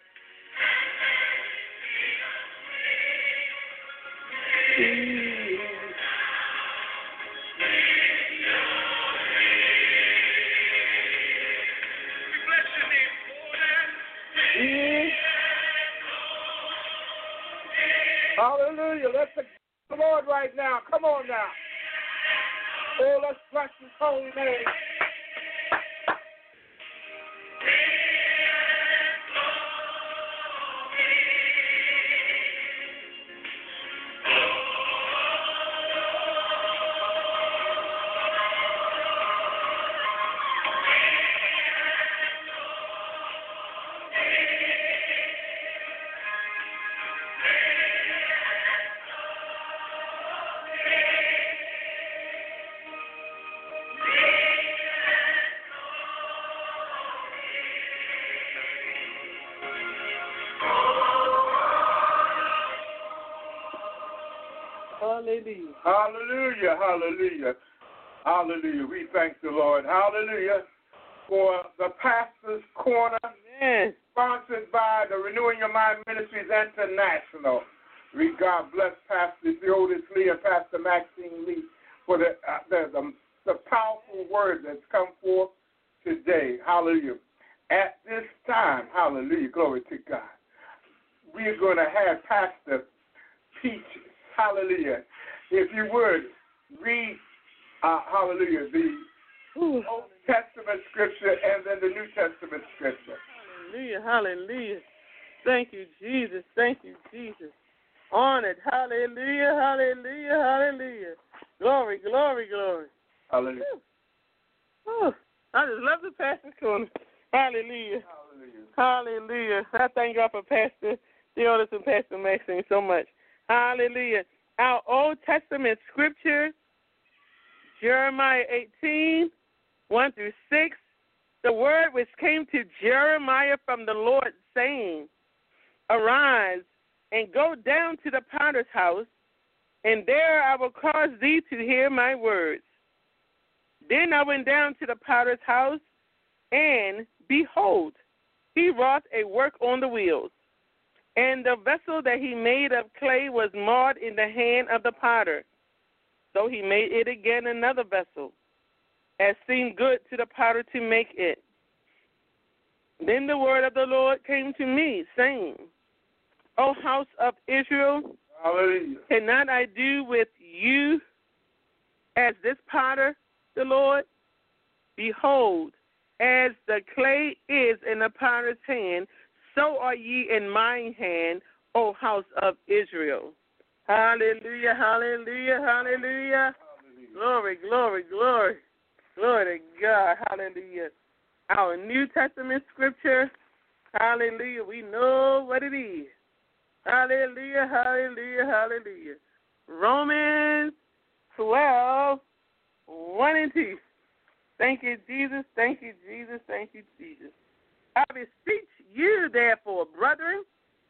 Hallelujah. Let's thank the Lord right now. Come on now. Oh, let's bless his holy name. Hallelujah. Hallelujah, hallelujah, hallelujah. We thank the Lord, hallelujah, for the Pastor's Corner, sponsored by the Renewing Your Mind Ministries International. We God bless Pastor Theodis Lee and Pastor Maxine Lee for the powerful word that's come forth today. Hallelujah. At this time, hallelujah, glory to God, we're going to have Pastor Peaches. Hallelujah. If you would, read, hallelujah, the Old Testament scripture and then the New Testament scripture. Hallelujah, hallelujah. Thank you, Jesus. Thank you, Jesus. Honored. Hallelujah, hallelujah, hallelujah. Glory, glory, glory. Hallelujah. Oh, I just love the Pastor's Corner. Hallelujah. Hallelujah. Hallelujah. I thank God for Pastor Theodis and Pastor Maxine so much. Hallelujah. Our Old Testament scripture, Jeremiah 18, 1 through 6. The word which came to Jeremiah from the Lord, saying, Arise and go down to the potter's house, and there I will cause thee to hear my words. Then I went down to the potter's house, and behold, he wrought a work on the wheels. And the vessel that he made of clay was marred in the hand of the potter. So he made it again another vessel, as seemed good to the potter to make it. Then the word of the Lord came to me, saying, O house of Israel, hallelujah, cannot I do with you as this potter, the Lord? Behold, as the clay is in the potter's hand, so are ye in mine hand, O house of Israel. Hallelujah, hallelujah, hallelujah. Glory, glory, glory. Glory to God. Hallelujah. Our New Testament scripture, hallelujah, we know what it is. Hallelujah, hallelujah, hallelujah. Romans 12, 1 and 2. Thank you, Jesus, thank you, Jesus, thank you, Jesus. I beseech you, therefore, brethren,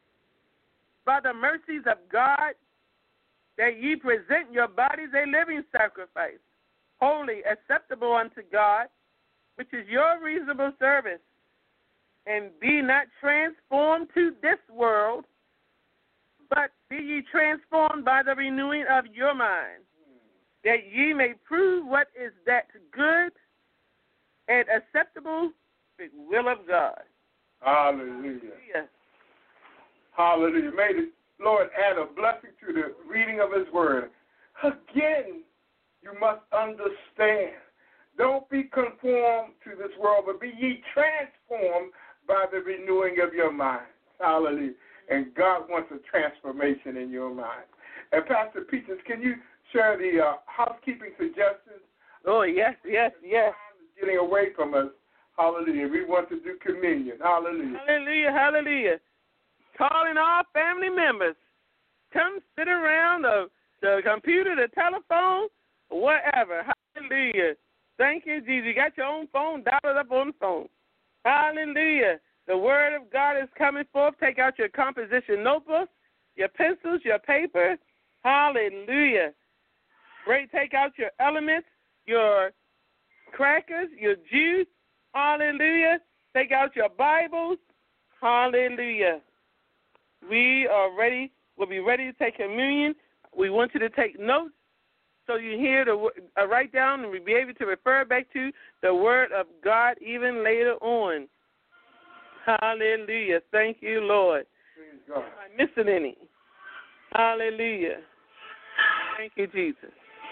by the mercies of God, that ye present your bodies a living sacrifice, holy, acceptable unto God, which is your reasonable service. And be not transformed to this world, but be ye transformed by the renewing of your mind, that ye may prove what is that good and acceptable will of God. Hallelujah. Hallelujah. May the Lord add a blessing to the reading of his word. Again, you must understand. Don't be conformed to this world, but be ye transformed by the renewing of your mind. Hallelujah. And God wants a transformation in your mind. And Pastor Peters, can you share the housekeeping suggestions? Oh, yes. Time is getting away from us. Hallelujah. We want to do communion. Hallelujah. Hallelujah. Calling all family members. Come sit around the computer, the telephone, whatever. Hallelujah. Thank you, Jesus. You got your own phone, dial it up on the phone. Hallelujah. The word of God is coming forth. Take out your composition notebooks, your pencils, your paper. Hallelujah. Take out your elements, your crackers, your juice. Hallelujah. Take out your Bibles. Hallelujah. We are ready. We'll be ready to take communion. We want you to take notes so you hear write down and we'll be able to refer back to the word of God even later on. Hallelujah. Thank you, Lord. Am I missing any? Hallelujah. Thank you, Jesus.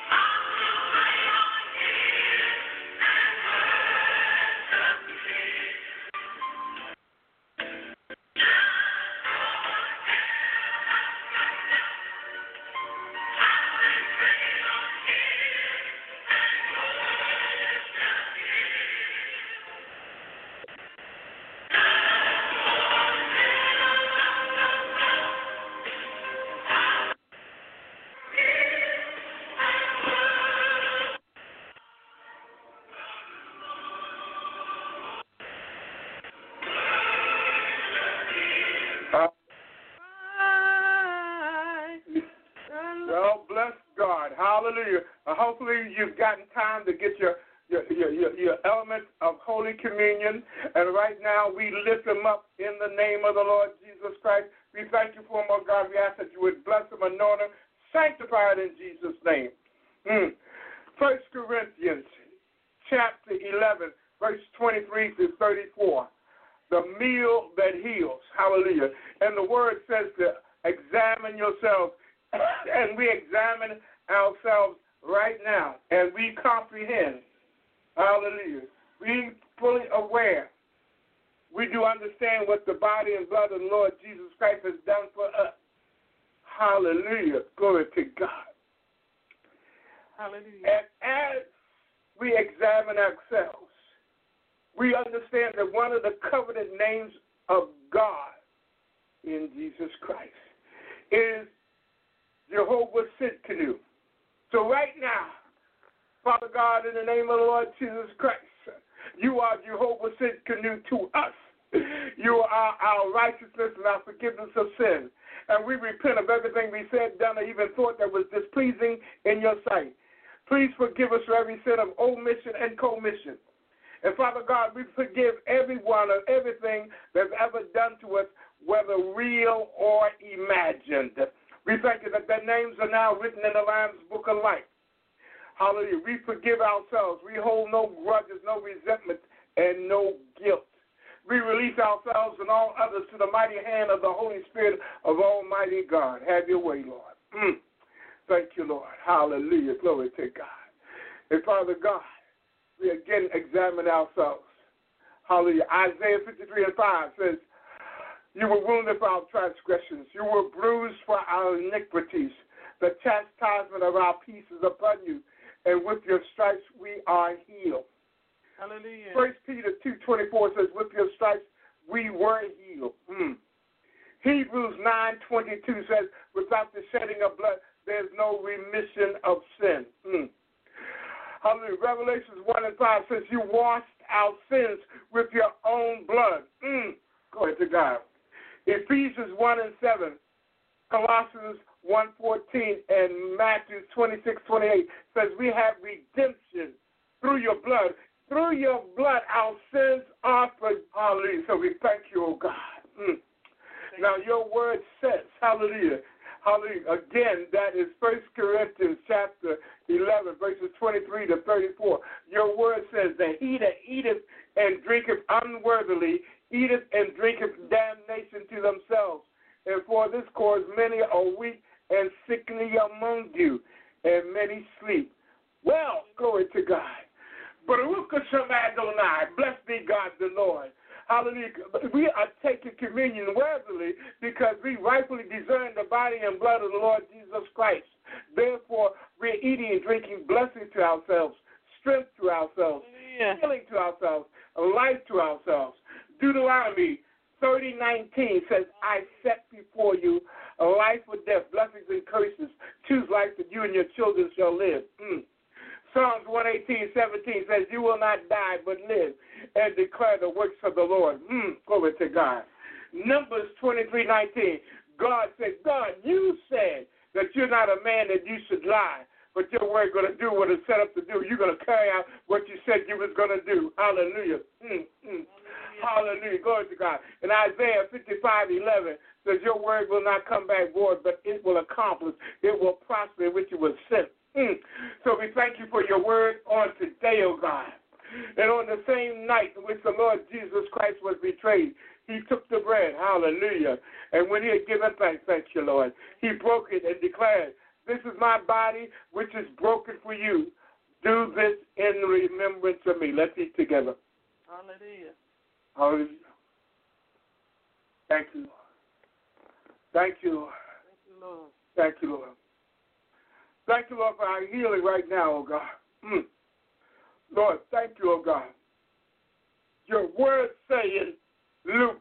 Well, bless God. Hallelujah. Hopefully you've gotten time to get your elements of Holy Communion. And right now we lift them up in the name of the Lord Jesus Christ. We thank you for them, oh God. We ask that you would bless them, anoint them, sanctify it in Jesus' name. 1 Corinthians chapter 11, verse 23 to 34. The meal that heals. Hallelujah. And the word says to examine yourselves. And we examine ourselves right now. And we comprehend. Hallelujah. Being fully aware. We do understand what the body and blood of the Lord Jesus Christ has done for us. Hallelujah. Glory to God. Hallelujah. And as we examine ourselves, we understand that one of the covenant names of God in Jesus Christ is Jehovah Sidkenu. So right now, Father God, in the name of the Lord Jesus Christ, you are Jehovah Sidkenu to us. You are our righteousness and our forgiveness of sin. And we repent of everything we said, done, or even thought that was displeasing in your sight. Please forgive us for every sin of omission and commission. And Father God, we forgive everyone of everything that's ever done to us, whether real or imagined. We thank you that their names are now written in the Lamb's Book of Life. Hallelujah. We forgive ourselves. We hold no grudges, no resentment, and no guilt. We release ourselves and all others to the mighty hand of the Holy Spirit of Almighty God. Have your way, Lord. Thank you, Lord. Hallelujah. Glory to God. And Father God, we again examine ourselves. Hallelujah. Isaiah 53:5 says, you were wounded for our transgressions. You were bruised for our iniquities. The chastisement of our peace is upon you, and with your stripes we are healed. Hallelujah. 1 Peter 2:24 says, with your stripes we were healed. Hebrews 9:22 says, without the shedding of blood, there's no remission of sin. Hallelujah. Revelations 1:5 says, you washed our sins with your own blood. Glory to God. Ephesians 1:7, Colossians 1:14, and Matthew 26:28 says we have redemption through your blood. Through your blood, our sins are forgiven. Hallelujah. So we thank you, oh God. Now your word says, hallelujah, Hallelujah. Again, that is 1 Corinthians chapter 11, verses 23 to 34. Your word says that he that eateth and drinketh unworthily eateth and drinketh damnation to themselves. And for this cause many are weak and sickly among you, and many sleep. Well, glory to God. Baruch Hashem Adonai, blessed be God the Lord. Hallelujah. We are taking communion worthily because we rightfully discern the body and blood of the Lord Jesus Christ. Therefore, we're eating and drinking blessing to ourselves, strength to ourselves, healing to ourselves, life to ourselves. Deuteronomy 30:19 says, I set before you a life or death, blessings and curses. Choose life that you and your children shall live. Psalms 118:17 says, you will not die but live and declare the works of the Lord. Glory to God. Numbers 23:19, God said, God, you said that you're not a man that you should lie, but your word going to do what it's set up to do. You're going to carry out what you said you was going to do. Hallelujah. Hallelujah. Glory to God. And Isaiah 55:11 says, your word will not come back void, but it will accomplish. It will prosper, which it was sent. So we thank you for your word on today, oh God. And on the same night in which the Lord Jesus Christ was betrayed, he took the bread. Hallelujah. And when he had given thanks, thank you, Lord, he broke it and declared, this is my body, which is broken for you. Do this in remembrance of me. Let's eat together. Hallelujah. Hallelujah. Thank you, Lord. Thank you, Lord. Thank you, Lord. Thank you, Lord. Thank you, Lord, for our healing right now, oh God. Lord, thank you, oh God. Your word say in Luke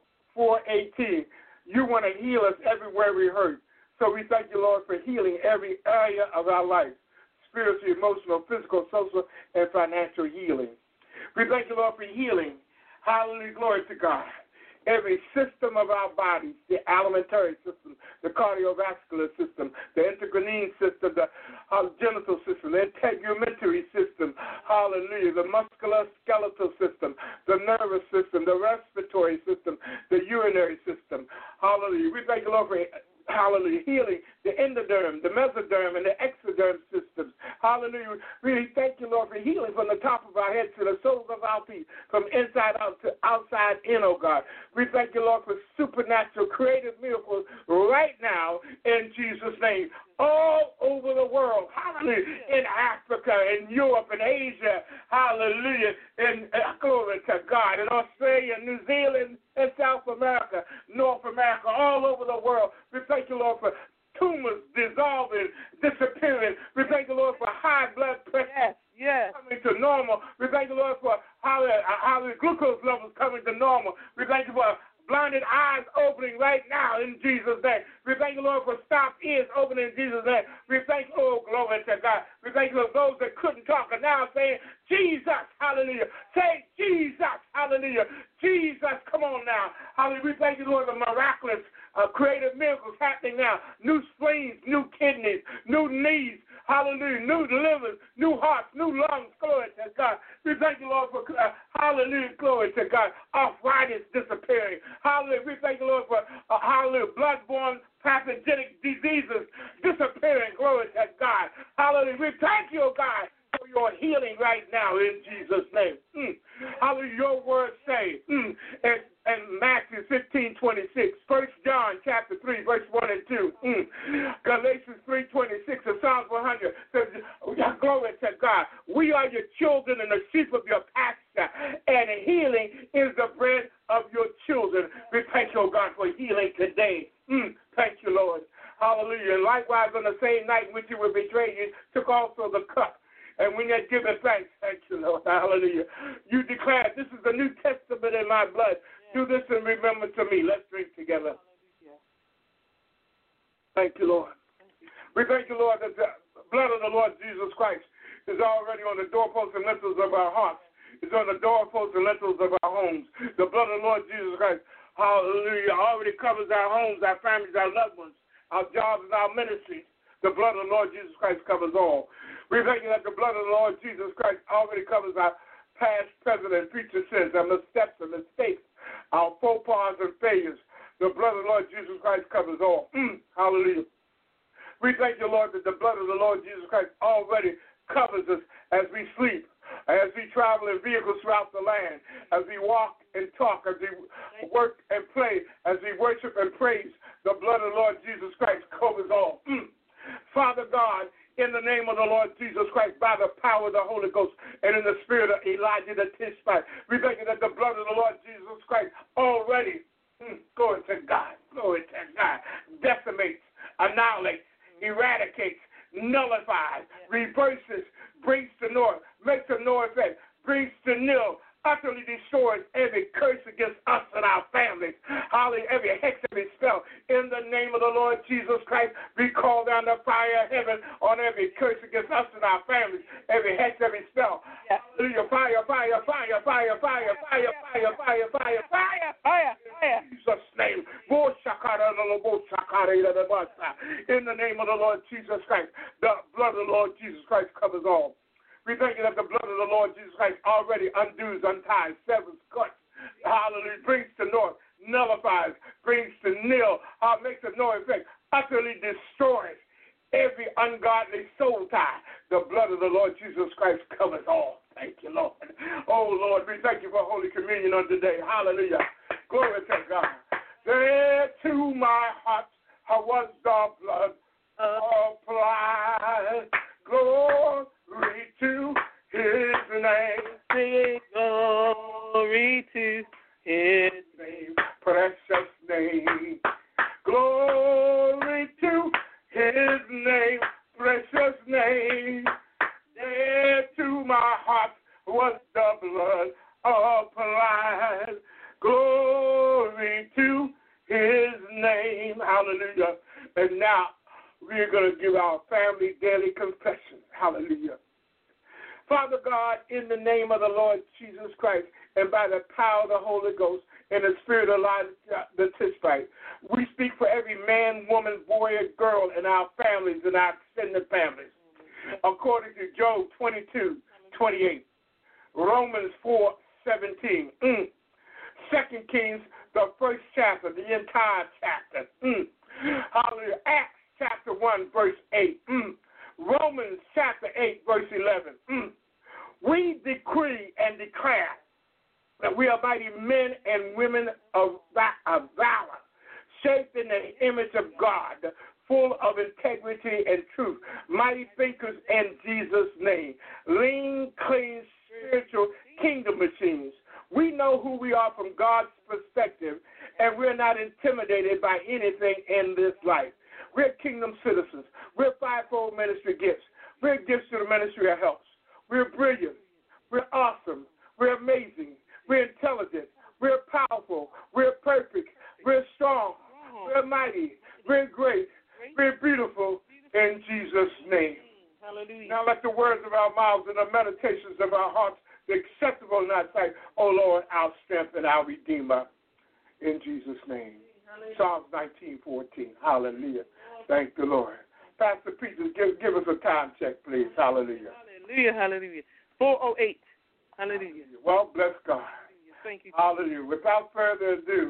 4:18, you want to heal us everywhere we hurt. So we thank you, Lord, for healing every area of our life, spiritual, emotional, physical, social, and financial healing. We thank you, Lord, for healing. Hallelujah, glory to God. Every system of our bodies, the alimentary system, the cardiovascular system, the endocrine system, the genital system, the integumentary system, hallelujah, the musculoskeletal system, the nervous system, the respiratory system, the urinary system, hallelujah. We thank you, Lord, for hallelujah, healing the endoderm, the mesoderm, and the exoderm systems. Hallelujah. We thank you, Lord, for healing from the top of our heads to the soles of our feet, from inside out to outside in, oh God. We thank you, Lord, for supernatural, creative miracles right now in Jesus' name. All over the world, hallelujah, in Africa, in Europe, in Asia, hallelujah, in glory to God, in Australia, New Zealand, and South America, North America, all over the world. We thank you, Lord, for tumors dissolving, disappearing. We thank you, Lord, for high blood pressure coming to normal. We thank you, Lord, for how the glucose levels coming to normal. We thank you for blinded eyes opening right now in Jesus' name. We thank you, Lord, for stopped ears opening in Jesus' name. We thank you, oh, glory to God. We thank you for those that couldn't talk are now saying, Jesus, hallelujah. Say Jesus, hallelujah. Jesus, come on now. Hallelujah. We thank you, Lord, the miraculous, creative miracles happening now. New spleens, new kidneys, new knees, hallelujah, new livers, new hearts, new lungs, glory to God. We thank you, Lord, for, hallelujah, glory to God, arthritis disappearing. Hallelujah, we thank you, Lord, for, hallelujah, blood-borne pathogenic diseases disappearing, glory to God. Hallelujah, we thank you, oh God, for your healing right now in Jesus' name. Hallelujah, your words say, and Matthew 15:26, 1 John chapter 3, verse 1 and 2, Galatians 3:26, and Psalms 100 says, glory to God, we are your children and the sheep of your pasture, and healing is the bread of your children. We thank you, oh God, for healing today. Thank you, Lord. Hallelujah. And likewise, on the same night in which you were betrayed, you took also the cup. And when you had given thanks, thank you, Lord, hallelujah, you declared, this is the New Testament in my blood. Do this in remembrance of me. Let's drink together. Thank you, Lord. We thank you, Lord, that the blood of the Lord Jesus Christ is already on the doorposts and lintels of our hearts. It's on the doorposts and lintels of our homes. The blood of the Lord Jesus Christ, hallelujah, already covers our homes, our families, our loved ones, our jobs, and our ministries. The blood of the Lord Jesus Christ covers all. We thank you that the blood of the Lord Jesus Christ already covers our past, present, and future sins, our missteps and mistakes, our faux pas and failures. The blood of the Lord Jesus Christ covers all. Hallelujah. We thank you, Lord, that the blood of the Lord Jesus Christ already covers us as we sleep, as we travel in vehicles throughout the land, as we walk and talk, as we work and play, as we worship and praise. The blood of the Lord Jesus Christ covers all. Father God, in the name of the Lord Jesus Christ, by the power of the Holy Ghost and in the spirit of Elijah the Tishbite, we thank you that the blood of the Lord Jesus Christ already, glory to God, decimates, annihilates, eradicates, nullifies, reverses, brings to naught, makes a no effect, brings to nil, utterly destroys every curse against us and our families. Hallelujah, every hex, every spell. In the name of the Lord Jesus Christ, we call down the fire of heaven on every curse against us and our families, every hex, every spell. Hallelujah, fire, fire, fire, fire, fire, fire, fire, fire, fire, fire, fire. In Jesus' name. In the name of the Lord Jesus Christ, the blood of the Lord Jesus Christ covers all. We thank you that the blood of the Lord Jesus Christ already undoes, unties, severs, cuts, hallelujah, brings to naught, nullifies, brings to nil, makes of no effect, utterly destroys every ungodly soul tie. The blood of the Lord Jesus Christ covers all. Thank you, Lord. Oh, Lord, we thank you for Holy Communion on today. Hallelujah. Glory to God. There to my heart was the blood applied. Glory to his name. Sing glory to his name. Precious name. Glory to his name. Precious name. There to my heart was the blood applied. Glory to his name. Hallelujah. And now we're going to give our family daily confession. Hallelujah. Father God, in the name of the Lord Jesus Christ, and by the power of the Holy Ghost and the spirit of Elijah the Tishbite, we speak for every man, woman, boy, and girl in our families and our extended families. According to Job 22:28, Romans 4:17, 2 Kings, the first chapter, the entire chapter. Hallelujah. Acts chapter 1, verse 8. Romans chapter 8, verse 11. We decree and declare that we are mighty men and women of valor, shaped in the image of God, full of integrity and truth, mighty thinkers in Jesus' name, lean, clean, spiritual kingdom machines. We know who we are from God's perspective, and we're not intimidated by anything in this life. We're kingdom citizens. We're fivefold ministry gifts. We're gifts to the ministry of helps. We're brilliant. We're awesome. We're amazing. We're intelligent. We're powerful. We're perfect. We're strong. We're mighty. We're great. We're beautiful in Jesus' name. Hallelujah. Now let the words of our mouths and the meditations of our hearts be acceptable in thy sight, O Lord, our strength and our Redeemer. In Jesus' name. Hallelujah. Psalms 19:14. Hallelujah. Thank the Lord. Pastor Peter, give us a time check, please. Hallelujah. Hallelujah. Hallelujah. 4:08. Hallelujah. Well, bless God. Thank you. Hallelujah. Without further ado,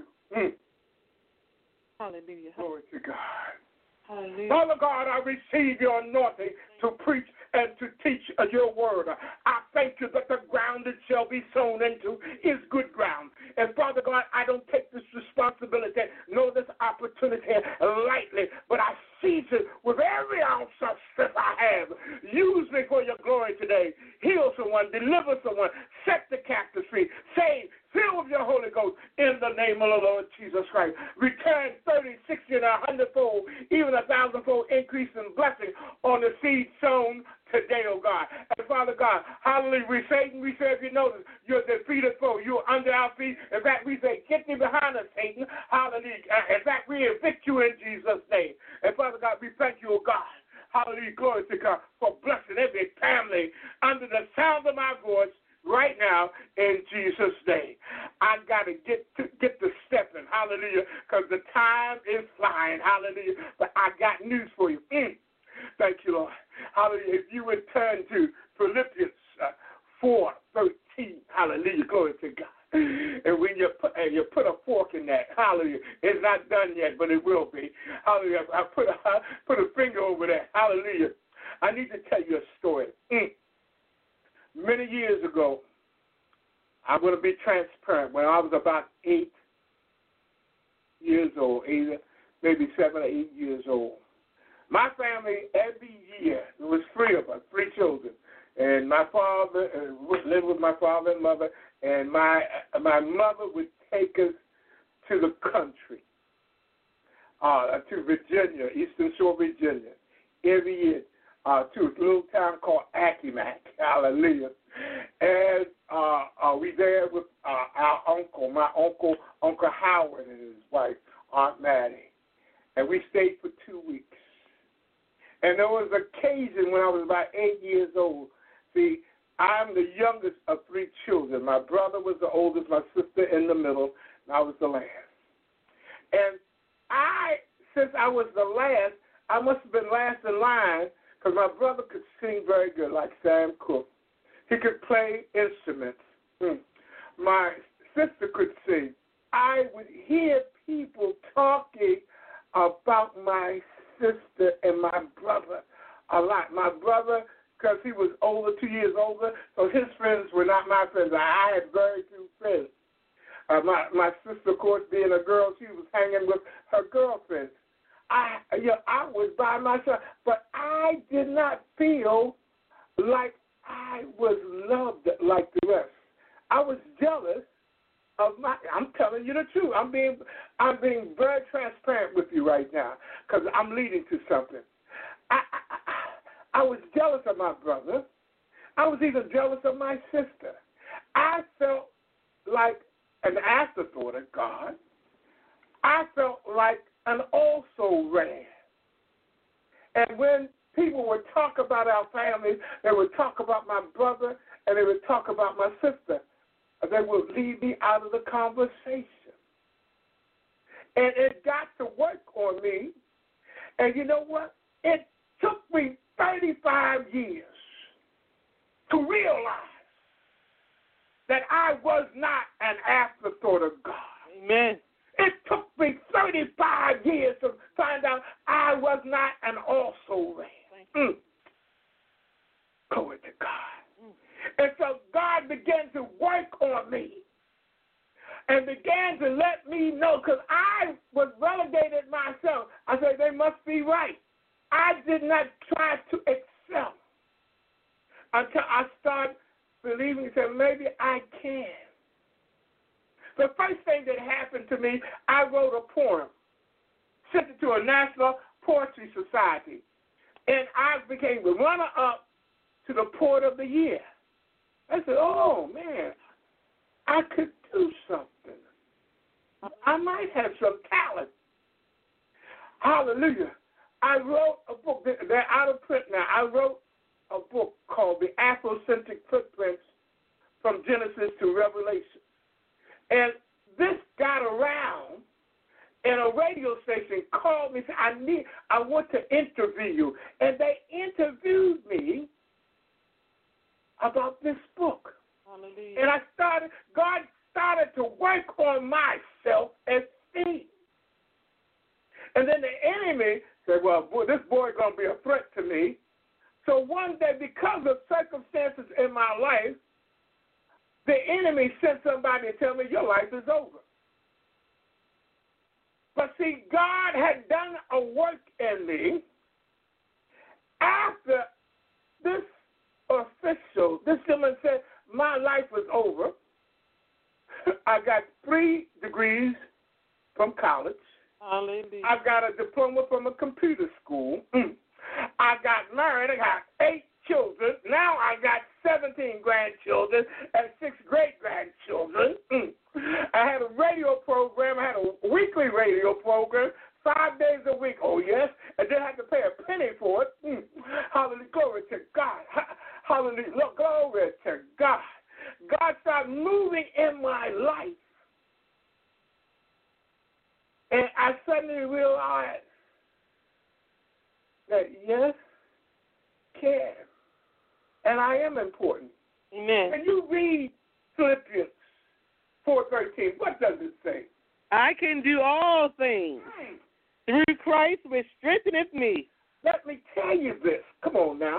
hallelujah. Glory to God. Hallelujah. Father God, I receive your anointing to preach and to teach your word. I thank you that the ground it shall be sown into is good ground. And Father God, I don't take this responsibility nor this opportunity lightly, but I seize it with every ounce of strength I have. Use me for your glory today. Heal someone, deliver someone, set the captive free, save, fill with your Holy Ghost in the name of the Lord Jesus Christ. Return 30, 60, and 100-fold, even 1,000-fold increase in blessing on the seed sown today, oh God. And Father God, hallelujah, Satan, we say, if you notice, you're a defeated foe. You're under our feet. In fact, we say, get thee behind us, Satan. Hallelujah. In fact, we evict you in Jesus' name. And Father God, we thank you, oh God. Hallelujah, glory to God, for blessing every family under the sound of my voice right now in Jesus' name. I got to get to stepping, hallelujah, because the time is flying, hallelujah. But I got news for you. Thank you, Lord. Hallelujah. If you would turn to Philippians 4:13, hallelujah, glory to God. And when you put a fork in doing that. Hallelujah. It's not done yet, but it will be. Hallelujah. I put a finger over that. Hallelujah. I need to tell you a story. Many years ago, I'm going to be transparent. When I was about 8 years old, maybe 7 or 8 years old, my family, every year, there was 3 of us, 3 children. And my father lived with my father and mother, and my mother would take us to the country, to Virginia, Eastern Shore, Virginia, every year, to a little town called Accomack. Hallelujah. And we there with our uncle, my uncle Howard and his wife, Aunt Maddie. And we stayed for 2 weeks. And there was an occasion when I was about 8 years old. See, I'm the youngest of 3 children. My brother was the oldest, my sister in the middle, and I was the last. And since I was the last, I must have been last in line because my brother could sing very good, like Sam Cooke. He could play instruments. My sister could sing. I would hear people talking about my sister and my brother a lot. My brother, because he was older, 2 years older, so his friends were not my friends. I had very few friends. My sister, of course, being a girl, she was hanging with her girlfriends. I was by myself, but I did not feel like I was loved like the rest. I was jealous of I'm telling you the truth. I'm being very transparent with you right now because I'm leading to something. I was jealous of my brother. I was even jealous of my sister. I felt like an afterthought of God. I felt like an also-ran. And when people would talk about our family, they would talk about my brother, and they would talk about my sister. They would leave me out of the conversation. And it got to work on me. And you know what? It took me 35 years to realize that I was not an afterthought of God. Amen. It took me 35 years to find out I was not an also-ran. Glory to God. And so God began to work on me and began to let me know, because I was relegated myself. I said, they must be right. I did not try to excel until I started believing that maybe I can. The first thing that happened to me, I wrote a poem, sent it to a National Poetry Society, and I became the runner-up to the Poet of the Year. I said, oh, man, I could do something. I might have some talent. Hallelujah. I wrote a book. They're out of print now. I wrote a book called The Afrocentric Footprints from Genesis to Revelation. And this got around, and a radio station called me and said, I want to interview you. And they interviewed me about this book. Hallelujah. And God started to work on my self-esteem. And then the enemy said, well, boy, this boy is going to be a threat to me. So one day, because of circumstances in my life, the enemy sent somebody to tell me your life is over. But see, God had done a work in me. After this gentleman said my life was over, I got 3 degrees from college. Hallelujah. I got a diploma from a computer school. I got married. I got 8 children. Now I got 17 grandchildren and 6 great-grandchildren. I had a radio program. I had a weekly radio program, 5 days a week. Oh, yes. And didn't have to pay a penny for it. Hallelujah. Glory to God. Hallelujah. Glory to God. God started moving in my life. And I suddenly realized that, yes, can. And I am important. Amen. And you read Philippians 4:13. What does it say? I can do all things through Christ which strengtheneth me. Let me tell you this. Come on now.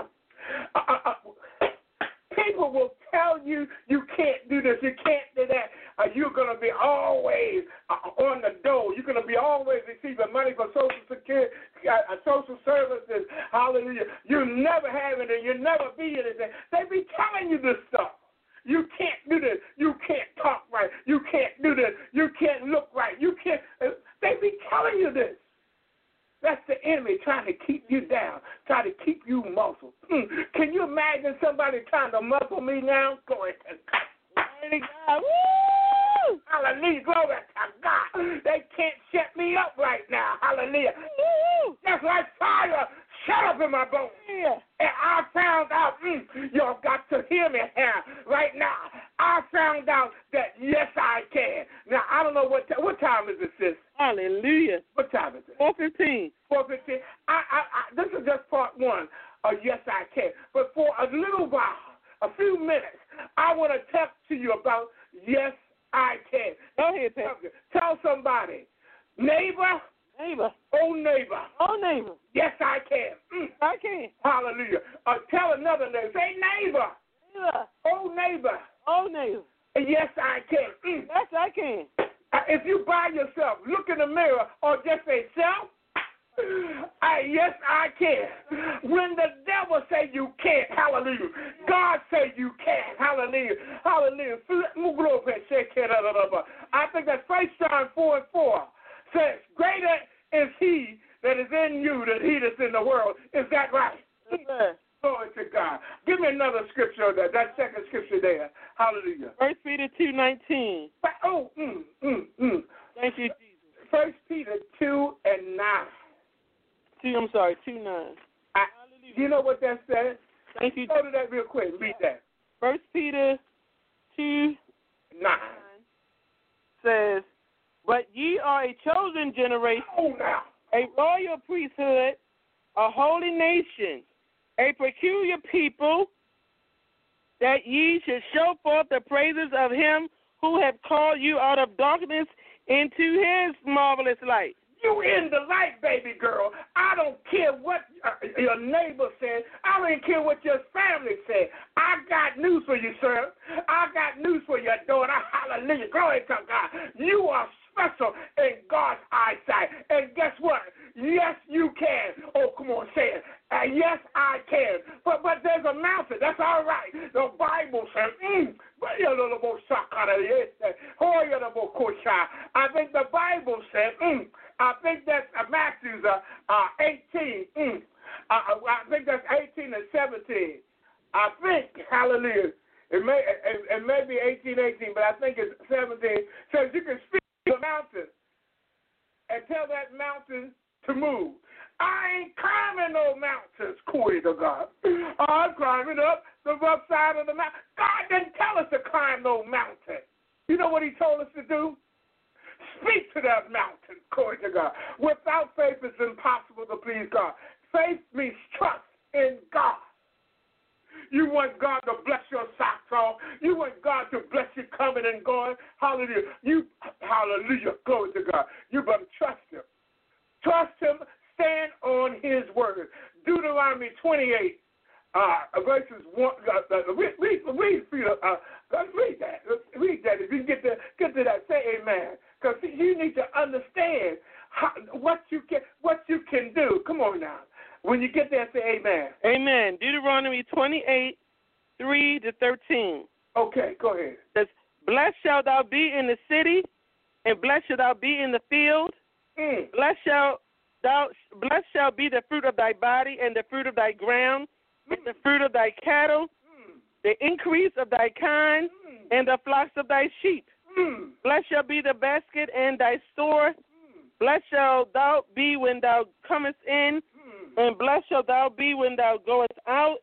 People will tell you you can't do this, you can't do that. You're going to be always on the dole. You're going to be always receiving money for Social Security, social services. Hallelujah. You never have it and you never be anything. They be telling you this stuff. You can't do this. You can't talk right. You can't do this. You can't look right. You can't. They be telling you this. That's the enemy trying to keep you down, trying to keep you muzzled. Can you imagine somebody trying to muzzle me now? Glory to God. Woo! Hallelujah. Glory to God. They can't shut me up right now. Hallelujah. Woo! Just like fire shut up in my bones. Yeah. And I found out, y'all got to hear me here right now. I found out that, yes, I can. Now, I don't know what time is it, sis? Hallelujah. What time is it? 4:15. 4:15. This is just part one of Yes, I Can. But for a little while, a few minutes, I want to talk to you about Yes, I Can. Go ahead, Pastor. Tell somebody, neighbor. Neighbor. Oh, neighbor. Oh, neighbor. Yes, I can. I can. Hallelujah. Tell another neighbor. Say, neighbor. Neighbor. Oh, neighbor. Oh, neighbor. Yes, I can. Yes, I can. If you by yourself, look in the mirror or just say, self, yes, I can. When the devil say you can't, hallelujah, God say you can, hallelujah, hallelujah. I think that's 1 John 4:4 says, greater is he that is in you than he that's in the world. Is that right? Yes, Glory to God. Give me another scripture, that second scripture there. Hallelujah. 1 Peter 2:19. Thank you, Jesus. 1 Peter 2:9. 2:9. You know what that says? Thank you. Go to that real quick. Read that. 1 Peter 2:9 says, but ye are a chosen generation, a royal priesthood, a holy nation, a peculiar people, that ye should show forth the praises of him who hath called you out of darkness into his marvelous light. You in the light, baby girl. I don't care what your neighbor said. I don't even care what your family said. I got news for you, sir. I got news for your daughter. Hallelujah. Glory to God. You are special in God's eyesight. And guess what? Yes, you can. Oh, come on, say it. Yes, I can. But there's a mountain. That's all right. The Bible says, I think the Bible said, I think that's Matthew 18. I think that's 18 and 17. I think, hallelujah, it may be 18, but I think it's 17. Says you can speak to the mountain and tell that mountain to move. I ain't climbing no mountains, glory to God. I'm climbing up the rough side of the mountain. God didn't tell us to climb no mountain. You know what he told us to do? Speak to that mountain, glory to God. Without faith, it's impossible to please God. Faith means trust in God. You want God to bless your socks off. You want God to bless you coming and going. Hallelujah. Hallelujah, glory to God. You better trust him. Trust him. Stand on his word. Deuteronomy 28, verses 1. Read that. Read that. If you get to that, say amen. Because you need to understand what you can do. Come on now. When you get there, say amen. Amen. Deuteronomy 28, 3-13. Okay, go ahead. It says, blessed shalt thou be in the city, and blessed shalt thou be in the field. Blessed shall be the fruit of thy body, and the fruit of thy ground, and the fruit of thy cattle, the increase of thy kind, and the flocks of thy sheep. Blessed shall be the basket and thy store. Blessed shalt thou be when thou comest in, and blessed shalt thou be when thou goest out.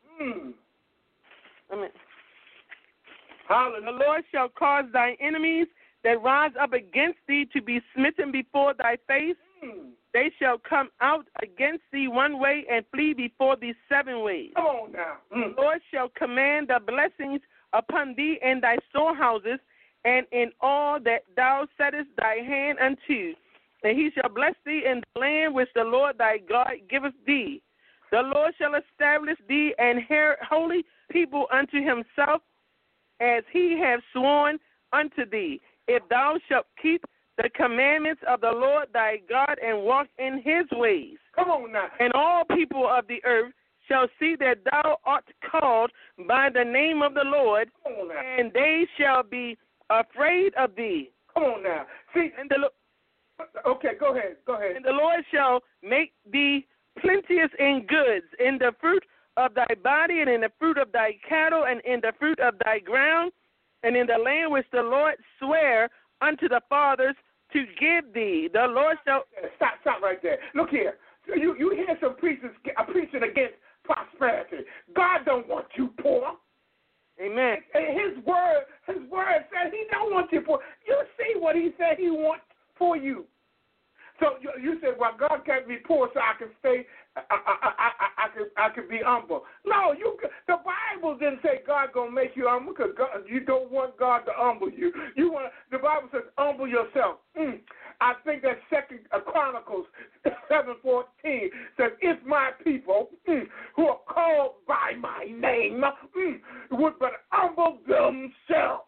Amen. Hallelujah. The Lord shall cause thine enemies that rise up against thee to be smitten before thy face. They shall come out against thee one way and flee before thee 7 ways. Come on now. The Lord shall command the blessings upon thee and thy storehouses and in all that thou settest thy hand unto. And he shall bless thee in the land which the Lord thy God giveth thee. The Lord shall establish thee an holy people unto himself, as he hath sworn unto thee, if thou shalt keep the commandments of the Lord thy God and walk in his ways. Come on now. And all people of the earth shall see that thou art called by the name of the Lord, and they shall be afraid of thee. Come on now. See, okay, go ahead. And the Lord shall make thee plenteous in goods, in the fruit of thy body, and in the fruit of thy cattle, and in the fruit of thy ground, and in the land which the Lord sware unto the fathers to give thee. The Lord shall... Stop right there. Look here. You hear some preachers preaching against prosperity. God don't want you poor. Amen. And his word says he don't want you poor. You see what he said he wants for you. So you said, well, God can't be poor so I can stay, I can be humble. No, the Bible didn't say God going to make you humble, because you don't want God to humble you. The Bible says humble yourself. I think that 2 Chronicles 7:14 says, if my people who are called by my name would but humble themselves,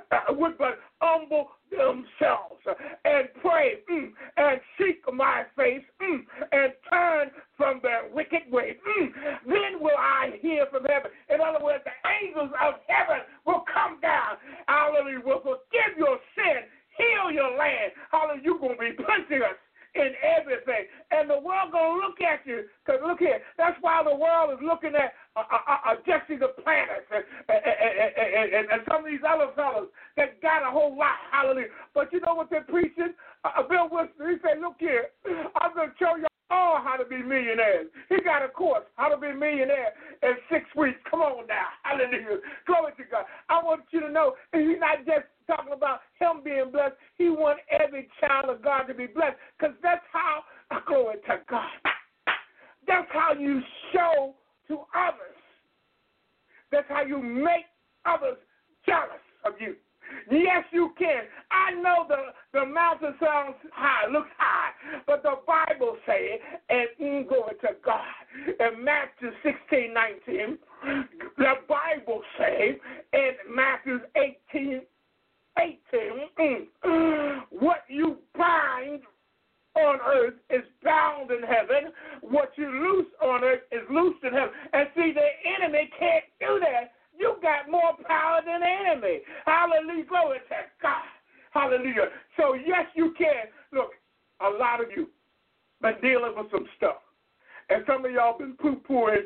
and pray and seek my face and turn from their wicked ways, then will I hear from heaven. In other words, the angels of heaven will come down, hallelujah, will forgive your sin, heal your land, hallelujah, you're going to be plenteous in everything. And the world going to look at you, because look here, that's why the world is looking at Jesse the Planner and some of these other fellows that got a whole lot, hallelujah. But you know what they're preaching? Bill Wilson, he said, look here, I'm going to show you all how to be millionaires. He got a course, how to be a millionaire in 6 weeks. Come on now, hallelujah. Glory to God. I want you to know, he's not just talking about him being blessed. He wants every child of God to be blessed, because that's how, glory to God, that's how you show to others. That's how you make others jealous of you. Yes, you can. I know the mountain sounds high, looks high, but the Bible says, and glory to God, in Matthew 16:19, the Bible says, in Matthew 18, what you bind on earth is bound in heaven. What you loose on earth is loosed in heaven. And see, the enemy can't do that. You got more power than the enemy. Hallelujah. Glory to God. Hallelujah. So, yes, you can. Look, a lot of you been dealing with some stuff. And some of y'all been poo-pooing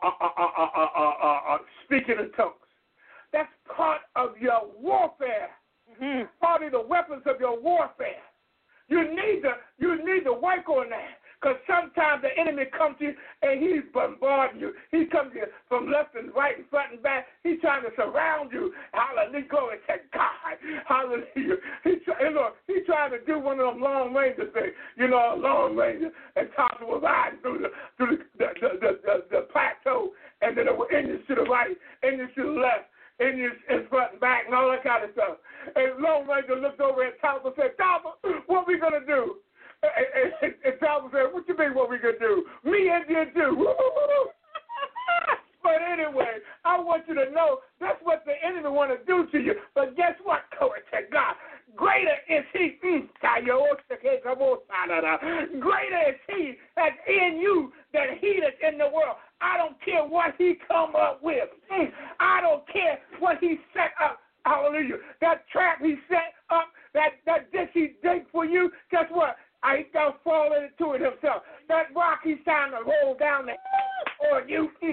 speaking in tongues. That's part of your warfare. Mm-hmm. Part of the weapons of your warfare. You need to work on that, because sometimes the enemy comes to you and he's bombarding you. He comes to you from left and right and front and back. He's trying to surround you. Hallelujah. Glory to God. Hallelujah. He's trying to do one of them long ranger things. You know, a long ranger, and Thompson was riding through the plateau, and then there were Indians to the right, Indians to the left, Indians in front and back, and all that kind of stuff. And Lone Ranger looked over at Talbot and said, Talbot, what we going to do? And Talbot said, what you mean what we going to do? Me and you do. But anyway, I want you to know that's what the enemy want to do to you. But guess what? Glory to God. Greater is he. Greater is he that's in you than he that's in the world. I don't care what he come up with. I don't care what he set up. Hallelujah. That trap he set up, that dish he dig for you, guess what? He's going to fall into it himself. That rock he's trying to roll down there on you, it's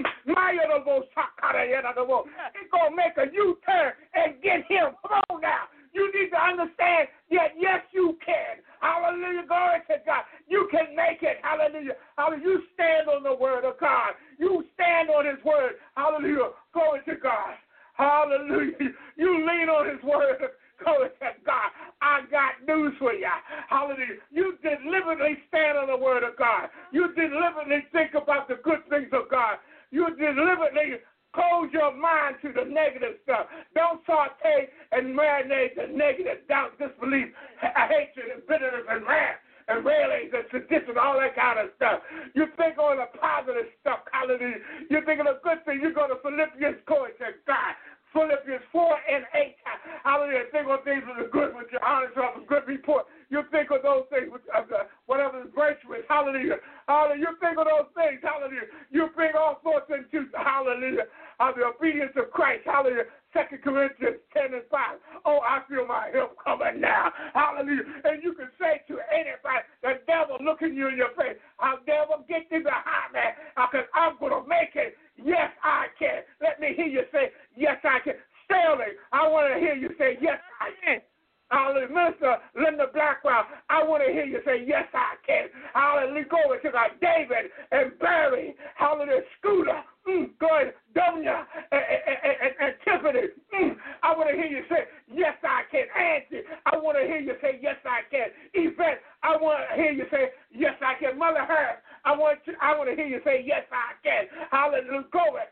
going to make a U-turn and get him. Come on now. You need to understand that, yes, you can. Hallelujah. Glory to God. You can make it. Hallelujah. Hallelujah. You stand on the word of God. You stand on his word. Hallelujah. Glory to God. Hallelujah. You lean on his word. Glory to God. I got news for you. Hallelujah. You deliberately stand on the word of God. You deliberately think about the good things of God. You deliberately Close your mind to the negative stuff. Don't saute and marinate the negative doubt, disbelief, hatred, and bitterness, and wrath, and railings, and sedition, all that kind of stuff. You think on the positive stuff, hallelujah. You think of the good thing. You go to Philippians 4 and say, God, Philippians 4 and 8. Hallelujah. Think on things that are good with your honest of a good report. You think of those things with whatever is virtuous. Hallelujah. Hallelujah. You think of those things. Hallelujah. You bring all thoughts into hallelujah. The obedience of Christ. Hallelujah. 2 Corinthians 10 and 5. Oh, I feel my help coming now. Hallelujah. And you can say to anybody, the devil looking you in your face, I'll devil get thee behind me because I'm going to make it. Yes, I can. Let me hear you say, yes, I can. Sterling, I want to hear you say, yes, I can. Hallelujah. Minister Linda Blackwell, I want to hear you say, yes, I can. Hallelujah. Go over to David and Barry. Hallelujah. Scooter. Go ahead. Dunya and Tiffany. I want to hear you say, yes, I can. Auntie, I want to hear you say, yes, I can. Yvette, I want to hear you say, yes, I can. Mother Harris, I want to hear you say, yes, I can. Hallelujah. Go ahead.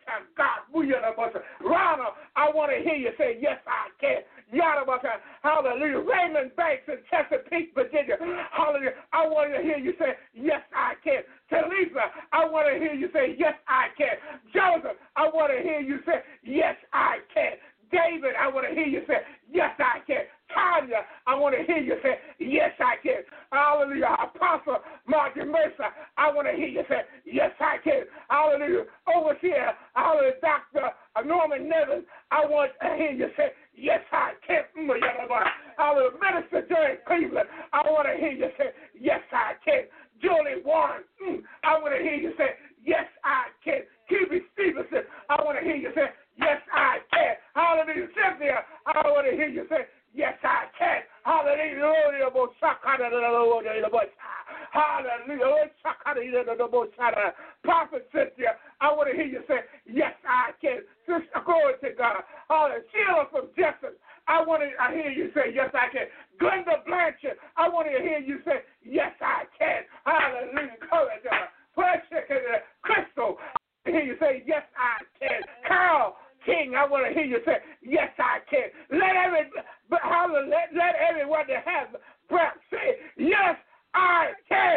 God. Ronald, I want to hear you say, yes, I can. Hallelujah. Raymond Banks in Chesapeake, Virginia. Hallelujah. I want to hear you say, yes, I can. Talisa, I want to hear you say, yes, I can. Joseph, I want to hear you say, yes, I can. David, I want to hear you say, yes, I can. Tanya, I want to hear you say, yes, I can. Hallelujah. Apostle Martin Mercer, I want to hear you say, yes, I can. Hallelujah. Overseer, hallelujah. Dr. Norman Nevins, I want to hear you say, yes, I can. Hallelujah. Minister Jerry Cleveland, I want to hear you say, yes, I can. Julie Warren, I want to hear you say, yes, I can. Kiwi Stevenson, I want to hear you say, yes, I can. Hallelujah. Cynthia, I want to hear you say, yes, I can. Hallelujah. Hallelujah. Prophet Cynthia, I want to hear you say, yes, I can. Sister, glory to God. Hallelujah. Sheila from Jessup, I want to hear you say, yes, I can. Glenda Blanchard, I want to hear you say, yes, I can. Hallelujah. Glory to God. Precious Crystal, I want to hear you say, yes, I can. Carl King, I want to hear you say, yes, I can. Let everyone that has breath say, yes, I can.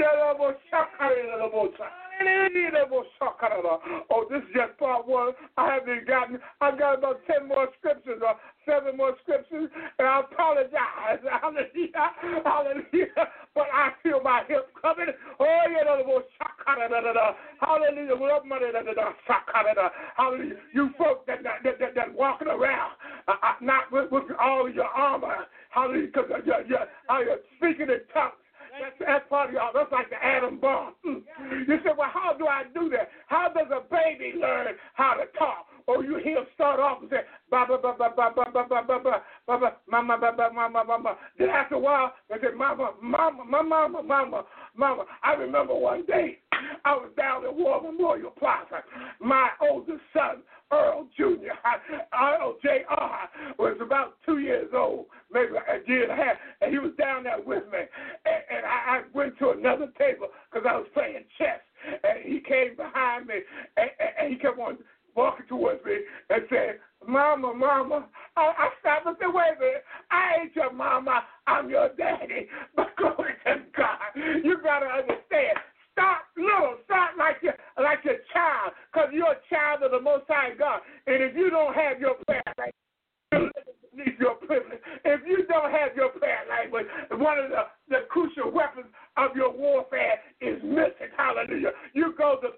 Oh, this is just part one. I've got about 10 more scriptures or 7 more scriptures, and I apologize. Hallelujah. Hallelujah. But I feel my help coming. Oh, hallelujah. Hallelujah. You folks that walking around, not with all your armor. Hallelujah. Because you're speaking in tongues. That's part of y'all. That's like the atom bomb. You say, well, how do I do that? How does a baby learn how to talk? Or you hear him start off and say, ba ba ba ba ba ba ba ba ba ba ba ba mama ba ba mama mama. Then after a while, they say, mama, mama, mama, mama, mama. I remember one day I was down at War Memorial Plaza. My oldest son, Earl Jr., Earl Jr., was about 2 years old, maybe a year and a half, and he was down there with me. And I went to another table because I was playing chess. And he came behind me, and he kept on walking towards me and said, Mama, Mama. I stopped and said, wait a minute. I ain't your mama. I'm your daddy. But glory to God. You got to understand. Start little. Start like your child, because you're a child of the Most High God. And if you don't have your prayer language, you need your privilege. If you don't have your prayer language, one of the crucial weapons of your warfare is missing. Hallelujah. You go to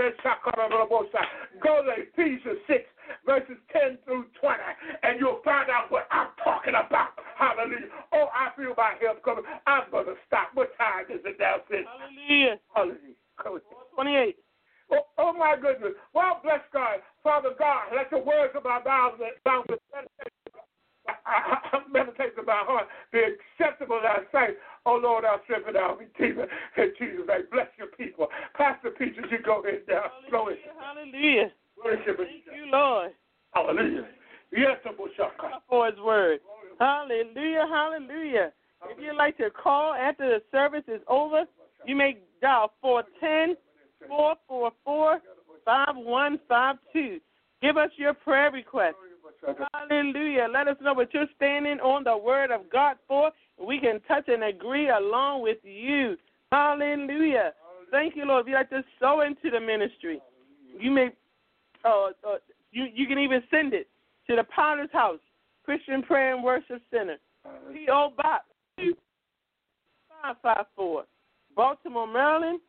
Ephesians 6, verses 10 through 20, and you'll find out what I'm talking about. Hallelujah. Oh, I feel my help coming. I'm going to stop. What time is it now, sis? Hallelujah. Hallelujah. 28. Oh, my goodness. Well, bless God. Father God, let the words of my mouth meditate of my heart be acceptable in thy sight. Oh, Lord, our strength and our redeemer. In Jesus' name, bless your people. Pastor Peaches, you go ahead now. Hallelujah. Worship Thank you, Lord. Hallelujah. Yes, for his word. Hallelujah, hallelujah. If you'd like to call after the service is over, you may dial 410-444-5152. Give us your prayer request. Hallelujah. Let us know what you're standing on the word of God for. We can touch and agree along with you. Hallelujah. Thank you, Lord. If you'd like to sow into the ministry, you may you can even send it to the Potter's House, Christian Prayer and Worship Center, P.O. Box 554, Baltimore, Maryland,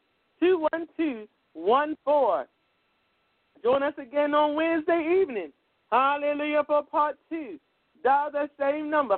21214. Join us again on Wednesday evening. Hallelujah for part 2. Dial that same number,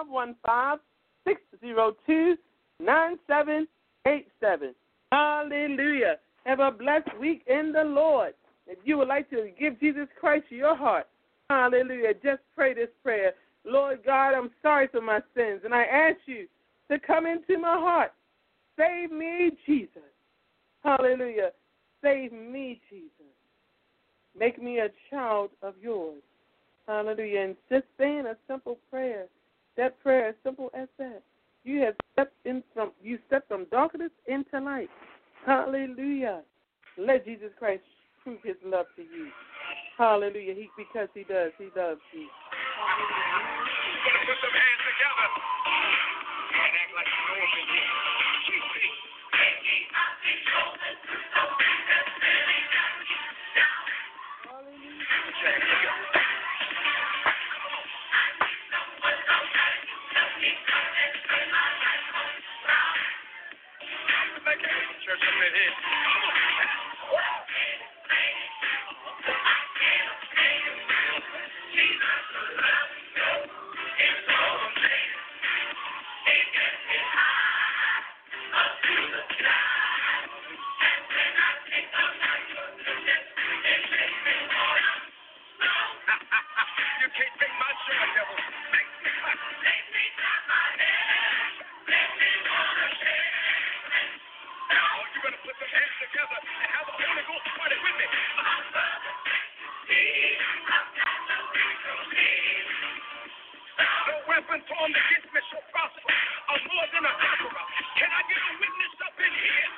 515-602-9787. Hallelujah. Have a blessed week in the Lord. If you would like to give Jesus Christ your heart, hallelujah, just pray this prayer. Lord God, I'm sorry for my sins, and I ask you to come into my heart. Save me, Jesus. Hallelujah. Save me, Jesus. Make me a child of yours. Hallelujah. And just saying a simple prayer, that prayer, as simple as that, you have stepped from darkness into light. Hallelujah. Let Jesus Christ prove his love to you. Hallelujah. Because he does. He loves you. Put some hands together and act like you know him in here. Church up in here. You can't take my joy, devil. You better put some hands together and have the Holy Ghost party with me. No weapon formed against me shall prosper. I'm more than a conqueror. Can I get a witness up in here?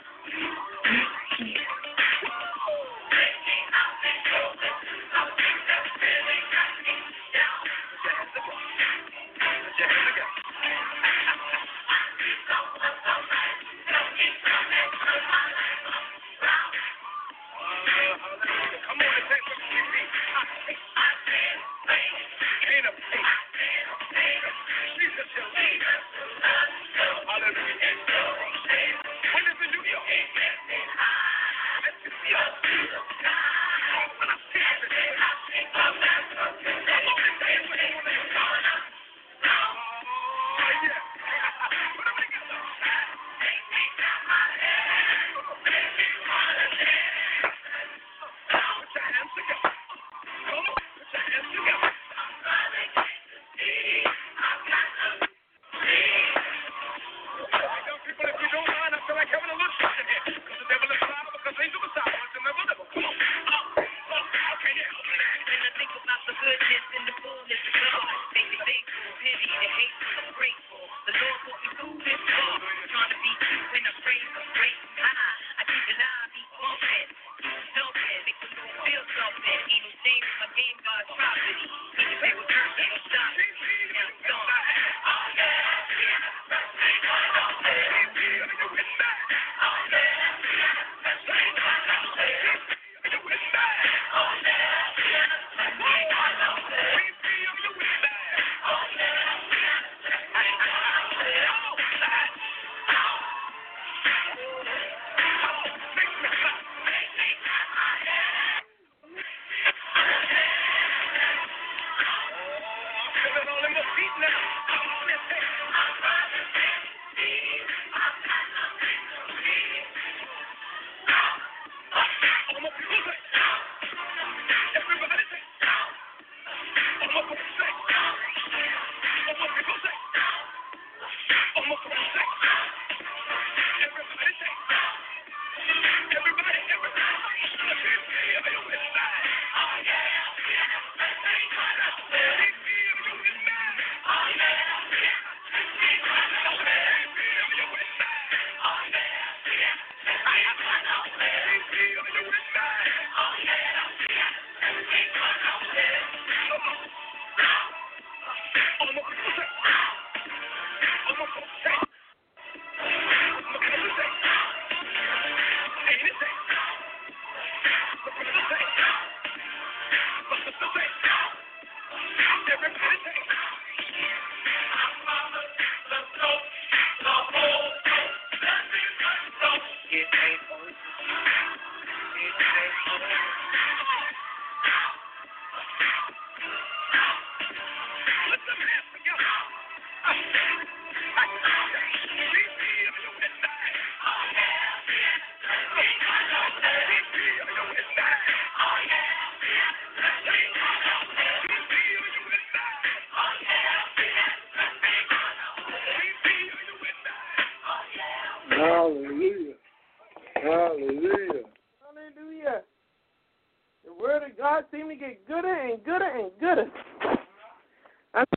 Hallelujah. Hallelujah. Hallelujah. The word of God seems to get gooder and gooder and gooder.